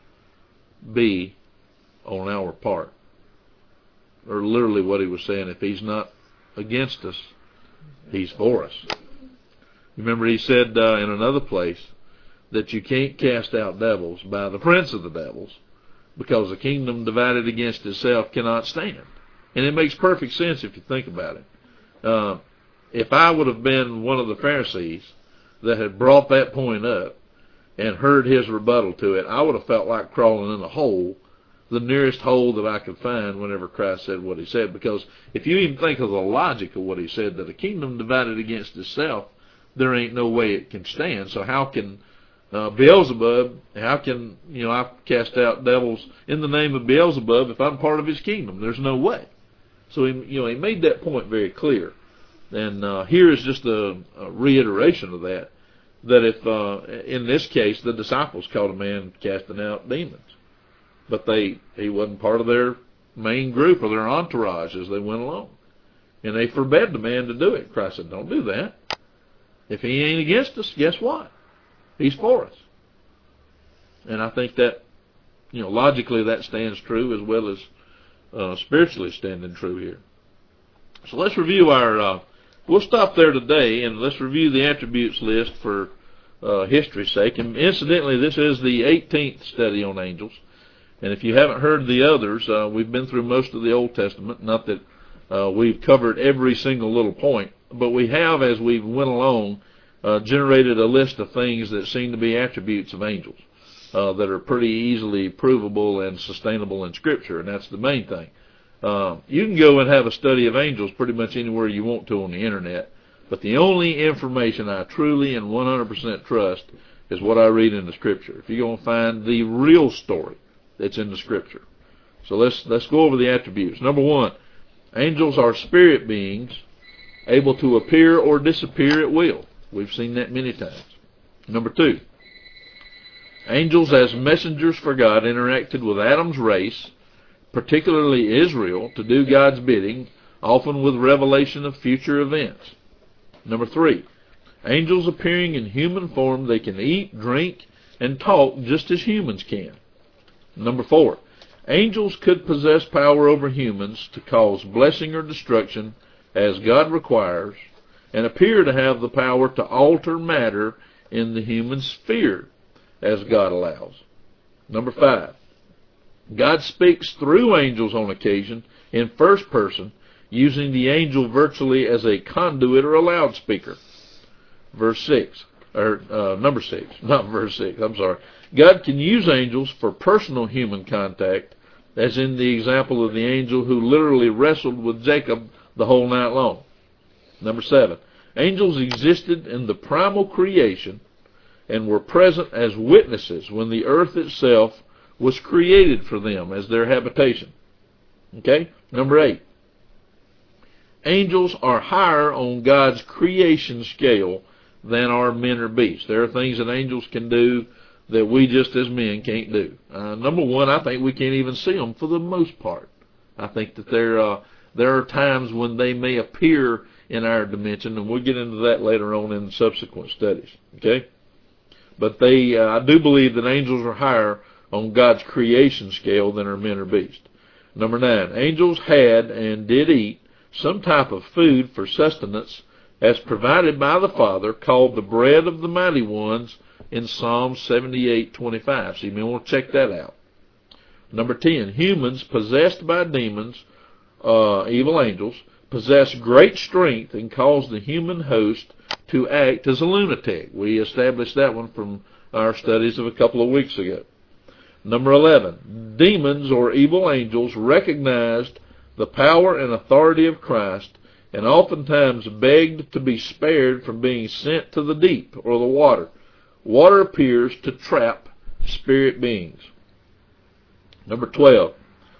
S1: be on our part. Or literally what he was saying, if he's not against us, he's for us. Remember he said uh, in another place that you can't cast out devils by the prince of the devils, because the kingdom divided against itself cannot stand. And it makes perfect sense if you think about it. Uh, if I would have been one of the Pharisees that had brought that point up and heard his rebuttal to it, I would have felt like crawling in a hole, the nearest hole that I could find whenever Christ said what he said. Because if you even think of the logic of what he said, that a kingdom divided against itself, there ain't no way it can stand. So how can uh, Beelzebub, how can, you know, I cast out devils in the name of Beelzebub if I'm part of his kingdom? There's no way. So he, you know, he made that point very clear. And uh, here is just a, a reiteration of that, that if, uh, in this case, the disciples caught a man casting out demons, but they he wasn't part of their main group or their entourage as they went along. And they forbade the man to do it. Christ said, don't do that. If he ain't against us, guess what? He's for us. And I think that, you know, logically that stands true as well as uh, spiritually standing true here. So let's review our, uh, we'll stop there today and let's review the attributes list for uh, history's sake. And incidentally, this is the eighteenth study on angels. And if you haven't heard the others, uh, we've been through most of the Old Testament. Not that uh, we've covered every single little point, but we have, as we went along, uh, generated a list of things that seem to be attributes of angels uh, that are pretty easily provable and sustainable in Scripture, and that's the main thing. Uh, you can go and have a study of angels pretty much anywhere you want to on the Internet, but the only information I truly and one hundred percent trust is what I read in the Scripture. If you're going to find the real story that's in the Scripture. So let's let's go over the attributes. Number one, angels are spirit beings able to appear or disappear at will. We've seen that many times. Number two, angels as messengers for God interacted with Adam's race, particularly Israel, to do God's bidding, often with revelation of future events. Number three, angels appearing in human form, they can eat, drink, and talk just as humans can. Number four, angels could possess power over humans to cause blessing or destruction as God requires, and appear to have the power to alter matter in the human sphere as God allows. Number five, God speaks through angels on occasion in first person, using the angel virtually as a conduit or a loudspeaker. Verse six, or uh, number six, not verse six, I'm sorry. God can use angels for personal human contact, as in the example of the angel who literally wrestled with Jacob the whole night long. Number seven, angels existed in the primal creation and were present as witnesses when the earth itself was created for them as their habitation. Okay? Number eight, angels are higher on God's creation scale than are men or beasts. There are things that angels can do that we just as men can't do. Uh, number one, I think we can't even see them for the most part. I think that there, uh, there are times when they may appear in our dimension, and we'll get into that later on in subsequent studies. Okay? But they, uh, I do believe that angels are higher on God's creation scale than are men or beasts. Number nine, angels had and did eat some type of food for sustenance as provided by the Father, called the bread of the mighty ones in Psalm seventy-eight twenty-five. So you may want to check that out. Number ten, humans possessed by demons, uh, evil angels, possess great strength and cause the human host to act as a lunatic. We established that one from our studies of a couple of weeks ago. Number eleven, demons or evil angels recognized the power and authority of Christ and oftentimes begged to be spared from being sent to the deep or the water. Water appears to trap spirit beings. Number twelve,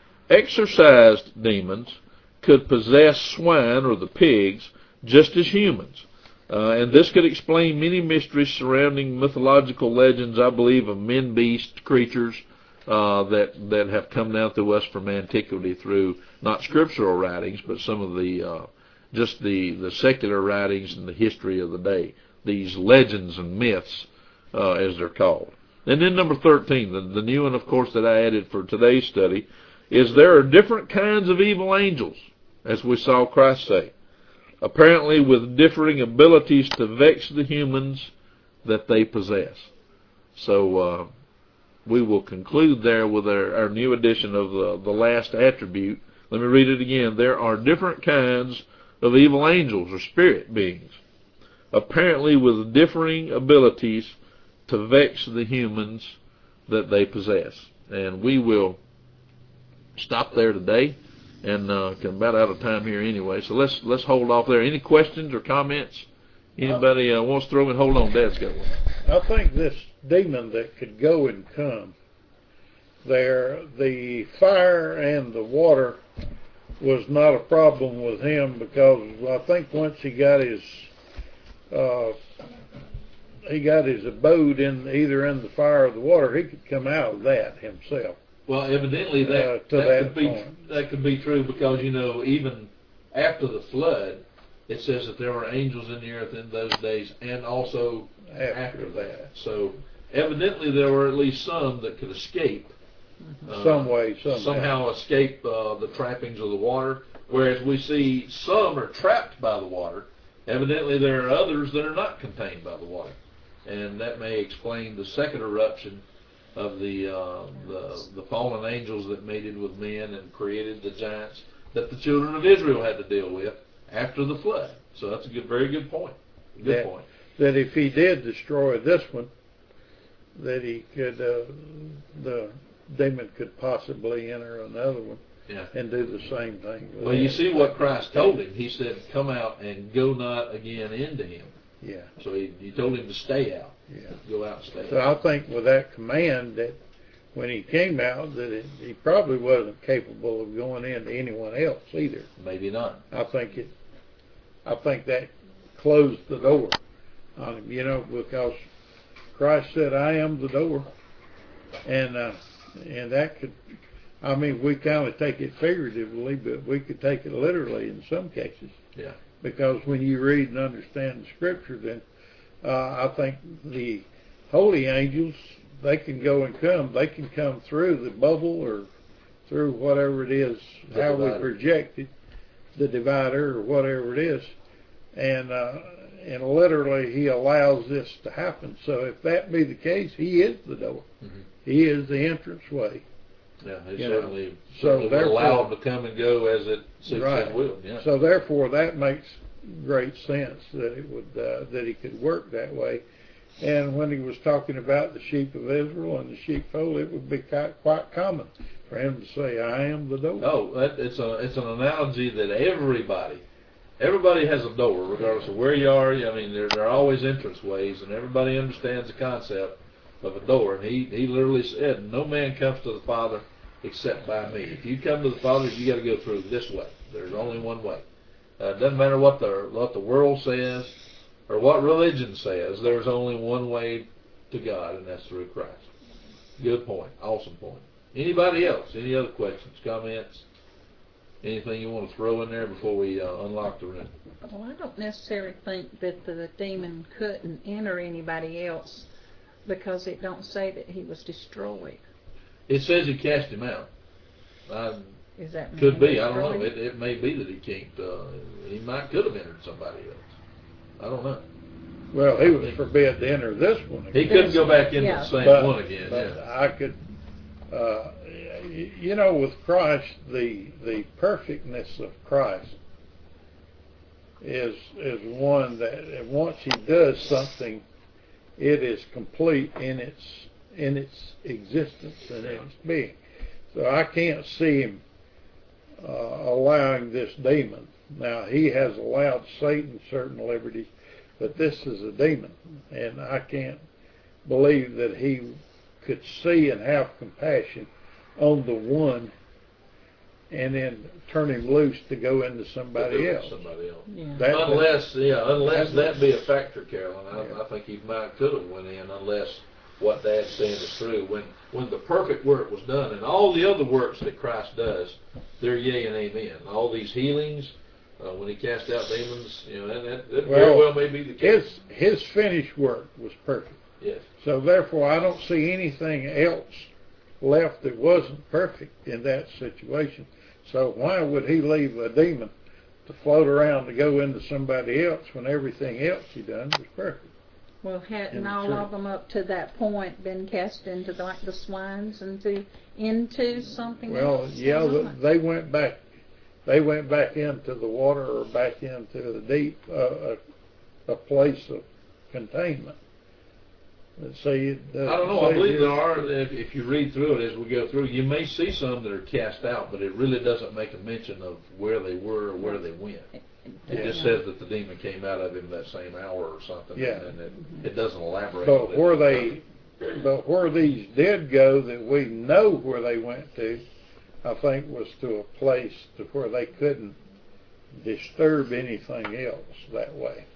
S1: exorcised demons could possess swine or the pigs just as humans. Uh, and this could explain many mysteries surrounding mythological legends, I believe, of men-beast creatures uh, that that have come down to us from antiquity through not scriptural writings, but some of the uh, just the, the secular writings and the history of the day. These legends and myths, uh, as they're called. And then number thirteen, the, the new one, of course, that I added for today's study, is there are different kinds of evil angels, as we saw Christ say, apparently with differing abilities to vex the humans that they possess. So uh, we will conclude there with our, our new edition of the, the last attribute. Let me read it again. There are different kinds of evil angels or spirit beings, apparently with differing abilities to vex the humans that they possess. And we will stop there today, and uh, I'm about out of time here anyway. So let's let's hold off there. Any questions or comments? Anybody uh, wants to throw in? Hold on, Dad's got one.
S2: I think this demon that could go and come there, the fire and the water was not a problem with him, because I think once he got his uh, he got his abode in either in the fire or the water, he could come out of that himself.
S1: Well, evidently that,
S2: uh, to
S1: that,
S2: that
S1: could be
S2: point.
S1: that could be true, because you know even after the flood, it says that there were angels in the earth in those days, and also after, after that. So evidently there were at least some that could escape. Uh,
S2: Some way, somehow.
S1: somehow escape uh, the trappings of the water, whereas we see some are trapped by the water. Evidently there are others that are not contained by the water, and that may explain the second eruption of the uh, the, the fallen angels that mated with men and created the giants that the children of Israel had to deal with after the flood. So that's a good, very good point. Good
S2: that,
S1: point.
S2: That if he did destroy this one, that he could uh, the demon could possibly enter another one,
S1: yeah,
S2: and do the same thing.
S1: Well, you see what Christ told him. He said, "Come out and go not again into him."
S2: Yeah.
S1: So he, he told him to stay out.
S2: Yeah.
S1: Go out and stay
S2: so
S1: out.
S2: I think with that command, that when he came out, that it, he probably wasn't capable of going into anyone else either.
S1: Maybe not.
S2: I think it. I think that closed the door on him, you know, because Christ said, "I am the door," and uh, and that could. I mean, we kind of take it figuratively, but we could take it literally in some cases.
S1: Yeah.
S2: Because when you read and understand the Scripture, then uh, I think the holy angels, they can go and come. They can come through the bubble or through whatever it is,
S1: The
S2: how
S1: divider.
S2: we project it, the divider or whatever it is. And uh, and literally he allows this to happen. So if that be the case, he is the door.
S1: Mm-hmm.
S2: He is the entrance way.
S1: Yeah, he
S2: You
S1: certainly,
S2: know, so
S1: certainly will
S2: therefore-
S1: allow him to come and go as it suits
S2: Right.
S1: his will. Yeah.
S2: So therefore, that makes great sense that it would uh, that he could work that way. And when he was talking about the sheep of Israel and the sheepfold, it would be quite, quite common for him to say, "I am the door."
S1: Oh, that, it's a it's an analogy that everybody everybody has a door, regardless of where you are. I mean, there, there are always entrance ways, and everybody understands the concept of a door. And he he literally said, "No man comes to the Father except by me." If you come to the Father, you got to go through this way. There's only one way. Uh, it doesn't matter what the what the world says or what religion says. There's only one way to God, and that's through Christ. Good point. Awesome point. Anybody else? Any other questions, comments? Anything you want to throw in there before we uh, unlock the room?
S4: Well, I don't necessarily think that the demon couldn't enter anybody else. because it don't say that he was destroyed.
S1: It says he cast him out. I,
S4: Is that
S1: could be. I don't
S4: destroyed?
S1: know. It, it may be that he can't. Uh, he might could have entered somebody else. I don't know.
S2: Well, he was forbid to enter this one again.
S1: He couldn't go back into
S4: Yeah.
S1: the same
S2: but,
S1: one again.
S2: but
S1: Yeah.
S2: I could, uh, y- you know, with Christ, the the perfectness of Christ is is one that once he does something, it is complete in its in its existence and its being. So I can't see him uh, allowing this demon. Now he has allowed Satan certain liberties, but this is a demon, and I can't believe that he could see and have compassion on the one and then turn him loose to go into somebody else.
S1: Somebody else.
S4: Yeah.
S2: That-
S1: Unless, yeah, unless
S2: that-
S1: that be a factor, Carolyn. I,
S2: Yeah.
S1: I think he might could have went in unless what Dad's saying is true. When when the perfect work was done, and all the other works that Christ does, they're yea and amen. All these healings, uh, when he cast out demons, you know, and that, that very
S2: Well,
S1: well may be the case.
S2: His his finished work was perfect.
S1: Yes.
S2: So therefore, I don't see anything else left that wasn't perfect in that situation. So why would he leave a demon to float around to go into somebody else when everything else he done was perfect?
S4: Well, hadn't
S2: In the
S4: all
S2: church.
S4: of them up to that point been cast into the, like the swines into into something
S2: Well,
S4: else?
S2: yeah,
S4: or
S2: the,
S4: not?
S2: they went back. They went back into the water or back into the deep, uh, a, a place of containment. Let's see. It
S1: I don't know. I believe there are. If, if you read through it as we go through, you may see some that are cast out, but it really doesn't make a mention of where they were or where they went. It
S2: Yeah.
S1: just says that the demon came out of him that same hour or something.
S2: Yeah.
S1: And it, it doesn't elaborate.
S2: But
S1: on it.
S2: where they, but where these did go that we know where they went to, I think was to a place to where they couldn't disturb anything else that way,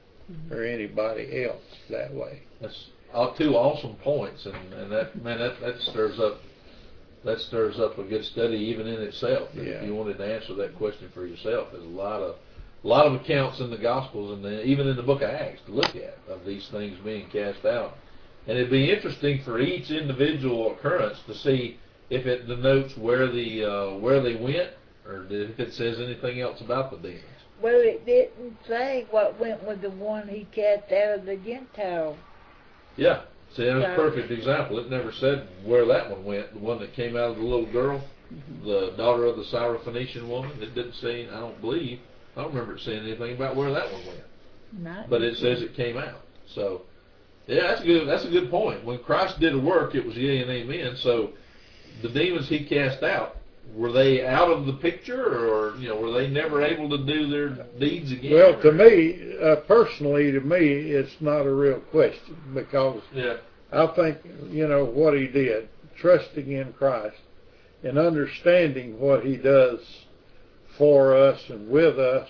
S2: or anybody else that way.
S1: That's all two awesome points, and, and that man that, that stirs up that stirs up a good study even in itself.
S2: Yeah.
S1: If you wanted to answer that question for yourself, there's a lot of a lot of accounts in the Gospels and the, even in the Book of Acts to look at of these things being cast out, and it'd be interesting for each individual occurrence to see if it denotes where the uh, where they went, or if it says anything else about the demons.
S3: Well, it didn't say what went with the one he cast out of the Gentile.
S1: Yeah, see, that's a
S3: So-
S1: perfect example. It never said where that one went. The one that came out of the little girl, the daughter of the Syrophoenician woman. It didn't say. I don't believe. I don't remember it saying anything about where that one went.
S4: Not
S1: But it says it came out. So, yeah, that's a good. That's a good point. When Christ did a work, it was yea and amen. So, the demons he cast out, were they out of the picture, or you know, were they never able to do their deeds again?
S2: Well, to
S1: or-
S2: me, uh, personally, to me, it's not a real question, because
S1: yeah,
S2: I think, you know, what he did, trusting in Christ and understanding what he does for us and with us,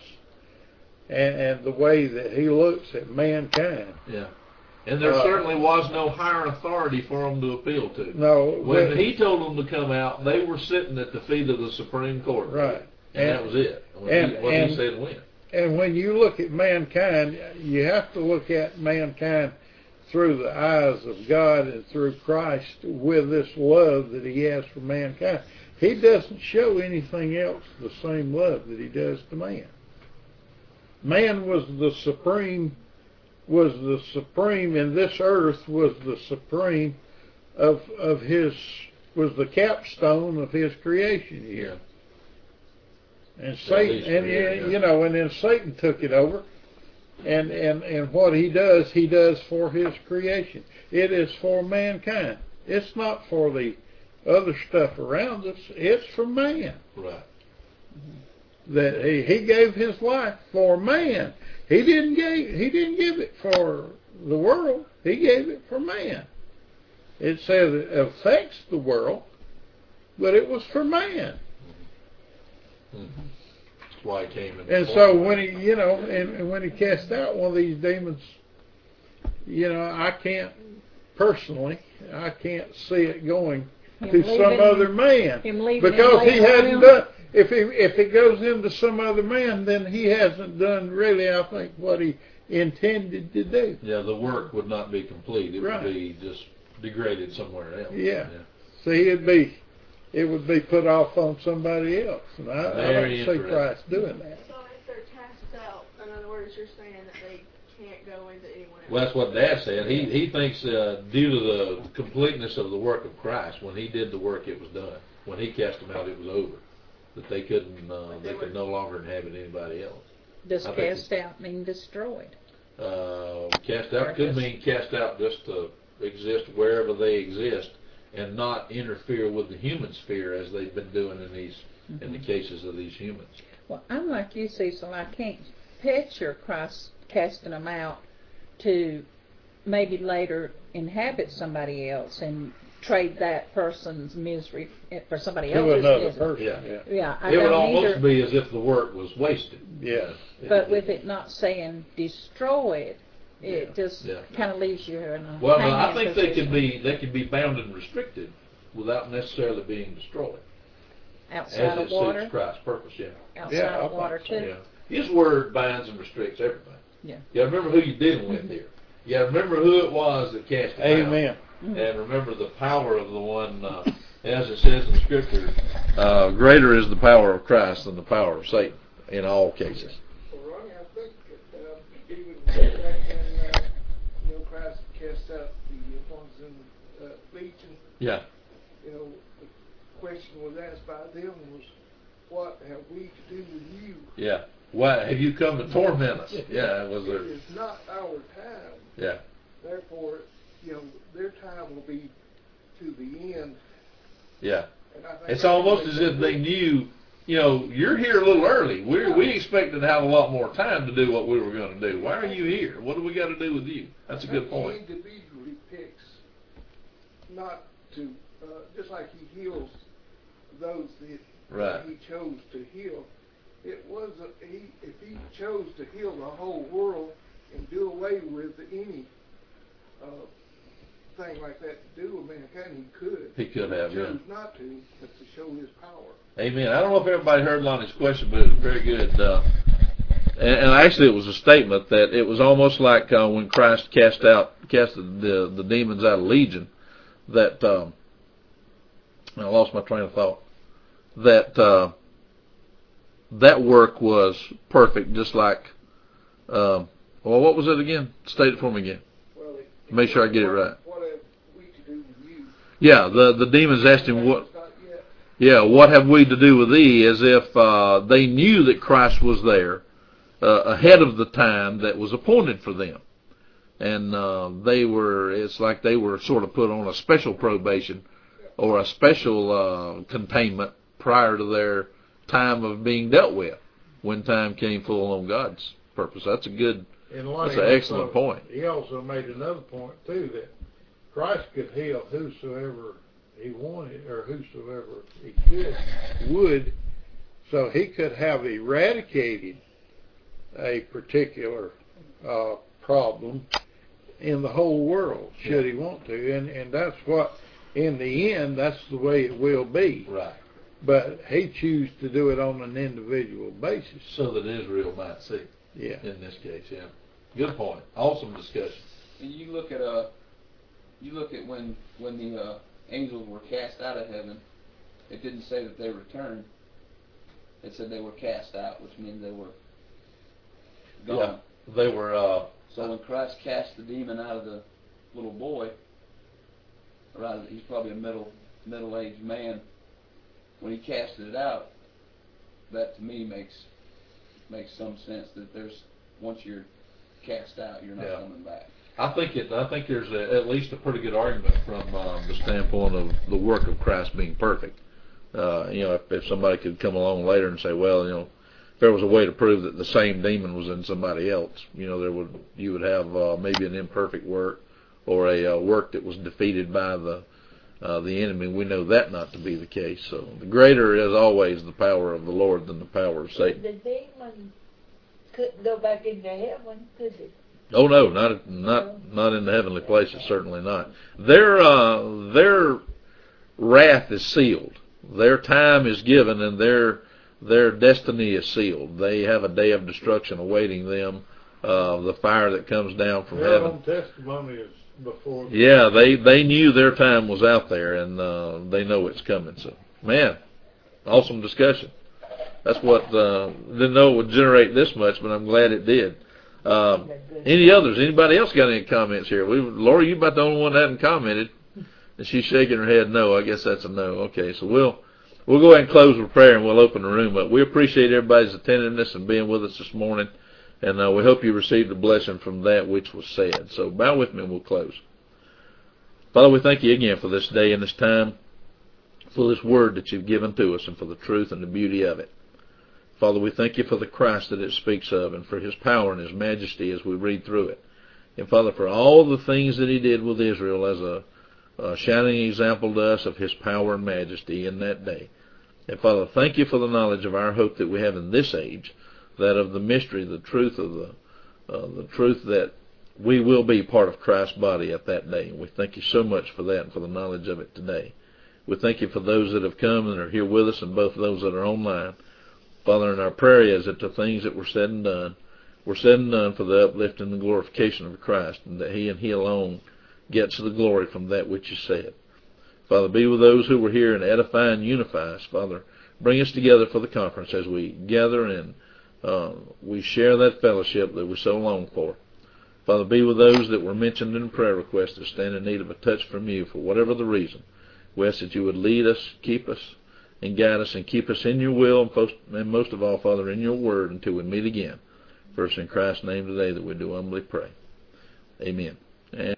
S2: and, and the way that he looks at mankind.
S1: yeah. And there
S2: Uh,
S1: certainly was no higher authority for them to appeal to.
S2: No,
S1: When
S2: when-
S1: he told them to come out, they were sitting at the feet of the Supreme Court.
S2: Right.
S1: And,
S2: And-
S1: that was it. When
S2: and-
S1: he, what
S2: and-
S1: he said went.
S2: And when you look at mankind, you have to look at mankind through the eyes of God and through Christ with this love that he has for mankind. He doesn't show anything else the same love that he does to man. Man was the supreme, was the supreme, and this earth was the supreme of of his, was the capstone of his creation here. And
S1: At
S2: Satan,
S1: least,
S2: and
S1: yeah,
S2: yeah,
S1: yeah.
S2: you know, and then Satan took it over, and and and what he does, he does for his creation. It is for mankind. It's not for the other stuff around us. It's for man.
S1: Right.
S2: That he he gave his life for man. He didn't give he didn't give it for the world. He gave it for man. It says it affects the world, but it was for man.
S1: Mm-hmm. That's why he came in.
S2: And so when he, you know, and, and when he cast out one of these demons, you know, I can't personally, I can't see it going
S4: Him
S2: to some
S4: leaving-
S2: other man,
S4: him leaving
S2: because
S4: him
S2: he
S4: later
S2: hadn't
S4: on.
S2: done. If he if it goes into some other man, then he hasn't done really, I think, what he intended to do.
S1: Yeah, the work would not be complete. It
S2: Right.
S1: would be just degraded somewhere else.
S2: Yeah. See, it'd be, it would be put off on somebody else, and I, I
S1: Very
S2: don't see
S1: interesting.
S2: Christ doing that.
S5: So if they're cast out, in other words, you're saying that they can't go into anyone else.
S1: Well, that's what Dad said. He he thinks uh, due to the completeness of the work of Christ, when He did the work, it was done. When He cast them out, it was over. That they couldn't, uh, they could no longer inhabit anybody else.
S4: Does
S1: I think
S4: cast out mean destroyed?
S1: Uh, cast out could mean cast out just to exist wherever they exist and not interfere with the human sphere as they've been doing in these
S4: Mm-hmm.
S1: in the cases of these humans.
S4: Well, I'm like you, Cecil. I can't picture Christ casting them out to maybe later inhabit somebody else and trade that person's misery for somebody
S2: To
S4: else's
S2: another
S4: misery.
S2: person,
S1: Yeah.
S2: yeah.
S4: Yeah, I
S1: It would
S4: don't
S1: almost
S4: either.
S1: be as if the work was wasted.
S2: Yeah.
S4: But with it not saying destroyed, it
S2: Yeah.
S4: just
S1: Yeah.
S4: kind of leaves you in a
S1: Well, no, I
S4: hanging
S1: think they
S4: position.
S1: could be they could be bound and restricted without necessarily being destroyed.
S4: outside
S1: As
S4: of
S1: it
S4: water.
S1: suits Christ's purpose, yeah.
S4: Outside
S2: Yeah,
S4: of
S2: I
S4: water
S2: think so.
S4: too.
S1: Yeah. His word binds and restricts everything.
S4: Yeah.
S1: You got to remember who you're dealing with here. You got to remember who it was that cast him out.
S2: Amen.
S1: And remember the power of the one, uh, as it says in Scripture, uh, greater is the power of Christ than the power of Satan in all cases.
S6: Well, Ronnie, I think that, uh, even back when uh, you know, Christ cast out the ones in uh, Legion,
S1: Yeah.
S6: you know, the question was asked by them was, "What have we to do with you?"
S1: Yeah. Why have you come to torment us? Yeah, it was
S6: It
S1: a,
S6: is not our time.
S1: yeah.
S6: Therefore, you know, their time will be to the end.
S1: Yeah.
S6: And I think
S1: It's almost as if they knew, you know, you're here a little early. We we expected to have a lot more time to do what we were going to do. Why are you here? What do we got to do with you? That's a good point.
S6: He individually picks not to, uh, just like he heals those that
S1: Right.
S6: he chose to heal. It wasn't he if he chose to heal the whole world and do away with any uh, thing like that to do with mankind, he could.
S1: He could have,
S6: He
S1: yeah.
S6: chose not to, but to show his power.
S1: Amen. I don't know if everybody heard Lonnie's question, but it was very good. Uh, and, and actually, it was a statement that it was almost like uh, when Christ cast out, cast the the demons out of Legion. That um, I lost my train of thought. That uh, that work was perfect, just like. Um, well, what was it again? State it for me again.
S6: Well, it,
S1: Make sure I get it right.
S6: What have we to do with you?
S1: Yeah, the the demons asked him what.
S6: It's not yet.
S1: Yeah, what have we to do with thee? As if uh, they knew that Christ was there uh, ahead of the time that was appointed for them. And uh, they were, it's like they were sort of put on a special probation or a special uh, containment prior to their time of being dealt with when time came full on God's purpose. That's a good,
S2: And
S1: that's
S2: Lonnie
S1: an excellent
S2: also-
S1: point.
S2: He also made another point too, that Christ could heal whosoever he wanted or whosoever he could would, so he could have eradicated a particular uh, problem in the whole world should he want to, and and that's what in the end that's the way it will be.
S1: Right.
S2: But he chooses to do it on an individual basis.
S1: So that Israel might see.
S2: Yeah.
S1: In this case, yeah. Good point. Awesome discussion.
S7: And you look at uh, you look at when when the uh, angels were cast out of heaven, it didn't say that they returned. It said they were cast out, which means they were gone.
S1: Yeah. They were. Uh,
S7: So when Christ cast the demon out of the little boy, or out of, he's probably a middle middle aged man. When he casted it out, that to me makes makes some sense that there's once you're cast out, you're not
S1: Yeah.
S7: coming back.
S1: I think it. I think there's a, at least a pretty good argument from um, the standpoint of the work of Christ being perfect. Uh, you know, if, if somebody could come along later and say, well, you know, if there was a way to prove that the same demon was in somebody else, you know, there would you would have uh, maybe an imperfect work or a uh, work that was defeated by the uh, the enemy. We know that not to be the case. So the greater is always the power of the Lord than the power of Satan.
S3: The demon couldn't go back into heaven, could it?
S1: Oh no, not not not in the heavenly places. Certainly not. Their uh, their wrath is sealed. Their time is given, and their their destiny is sealed. They have a day of destruction awaiting them uh, the fire that comes down from
S2: Their
S1: heaven.
S2: own testimony is before. The
S1: Yeah, they they knew their time was out there, and uh, they know it's coming. So, man, awesome discussion. That's what uh, didn't know it would generate this much, but I'm glad it did. Um, any others? Anybody else got any comments here? We, Lori, you about the only one that hadn't commented, and she's shaking her head no. I guess that's a no. Okay, so we'll we'll go ahead and close with prayer, and we'll open the room up. We appreciate everybody's attentiveness and being with us this morning, and uh, we hope you received a blessing from that which was said. So bow with me, and we'll close. Father, we thank you again for this day and this time, for this word that you've given to us, and for the truth and the beauty of it. Father, we thank you for the Christ that it speaks of, and for his power and his majesty as we read through it. And Father, for all the things that he did with Israel as a, a shining example to us of his power and majesty in that day. And Father, thank you for the knowledge of our hope that we have in this age, that of the mystery, the truth of the, uh, the truth that we will be part of Christ's body at that day. And we thank you so much for that and for the knowledge of it today. We thank you for those that have come and are here with us, and both those that are online. Father, and our prayer is that the things that were said and done were said and done for the uplift and the glorification of Christ, and that he and he alone gets the glory from that which you said. Father, be with those who were here and edify and unify us. Father, bring us together for the conference as we gather and uh, we share that fellowship that we so long for. Father, be with those that were mentioned in the prayer request that stand in need of a touch from you for whatever the reason. We ask that you would lead us, keep us, and guide us, and keep us in your will, and, post, and most of all, Father, in your word until we meet again. First in Christ's name today that we do humbly pray. Amen. And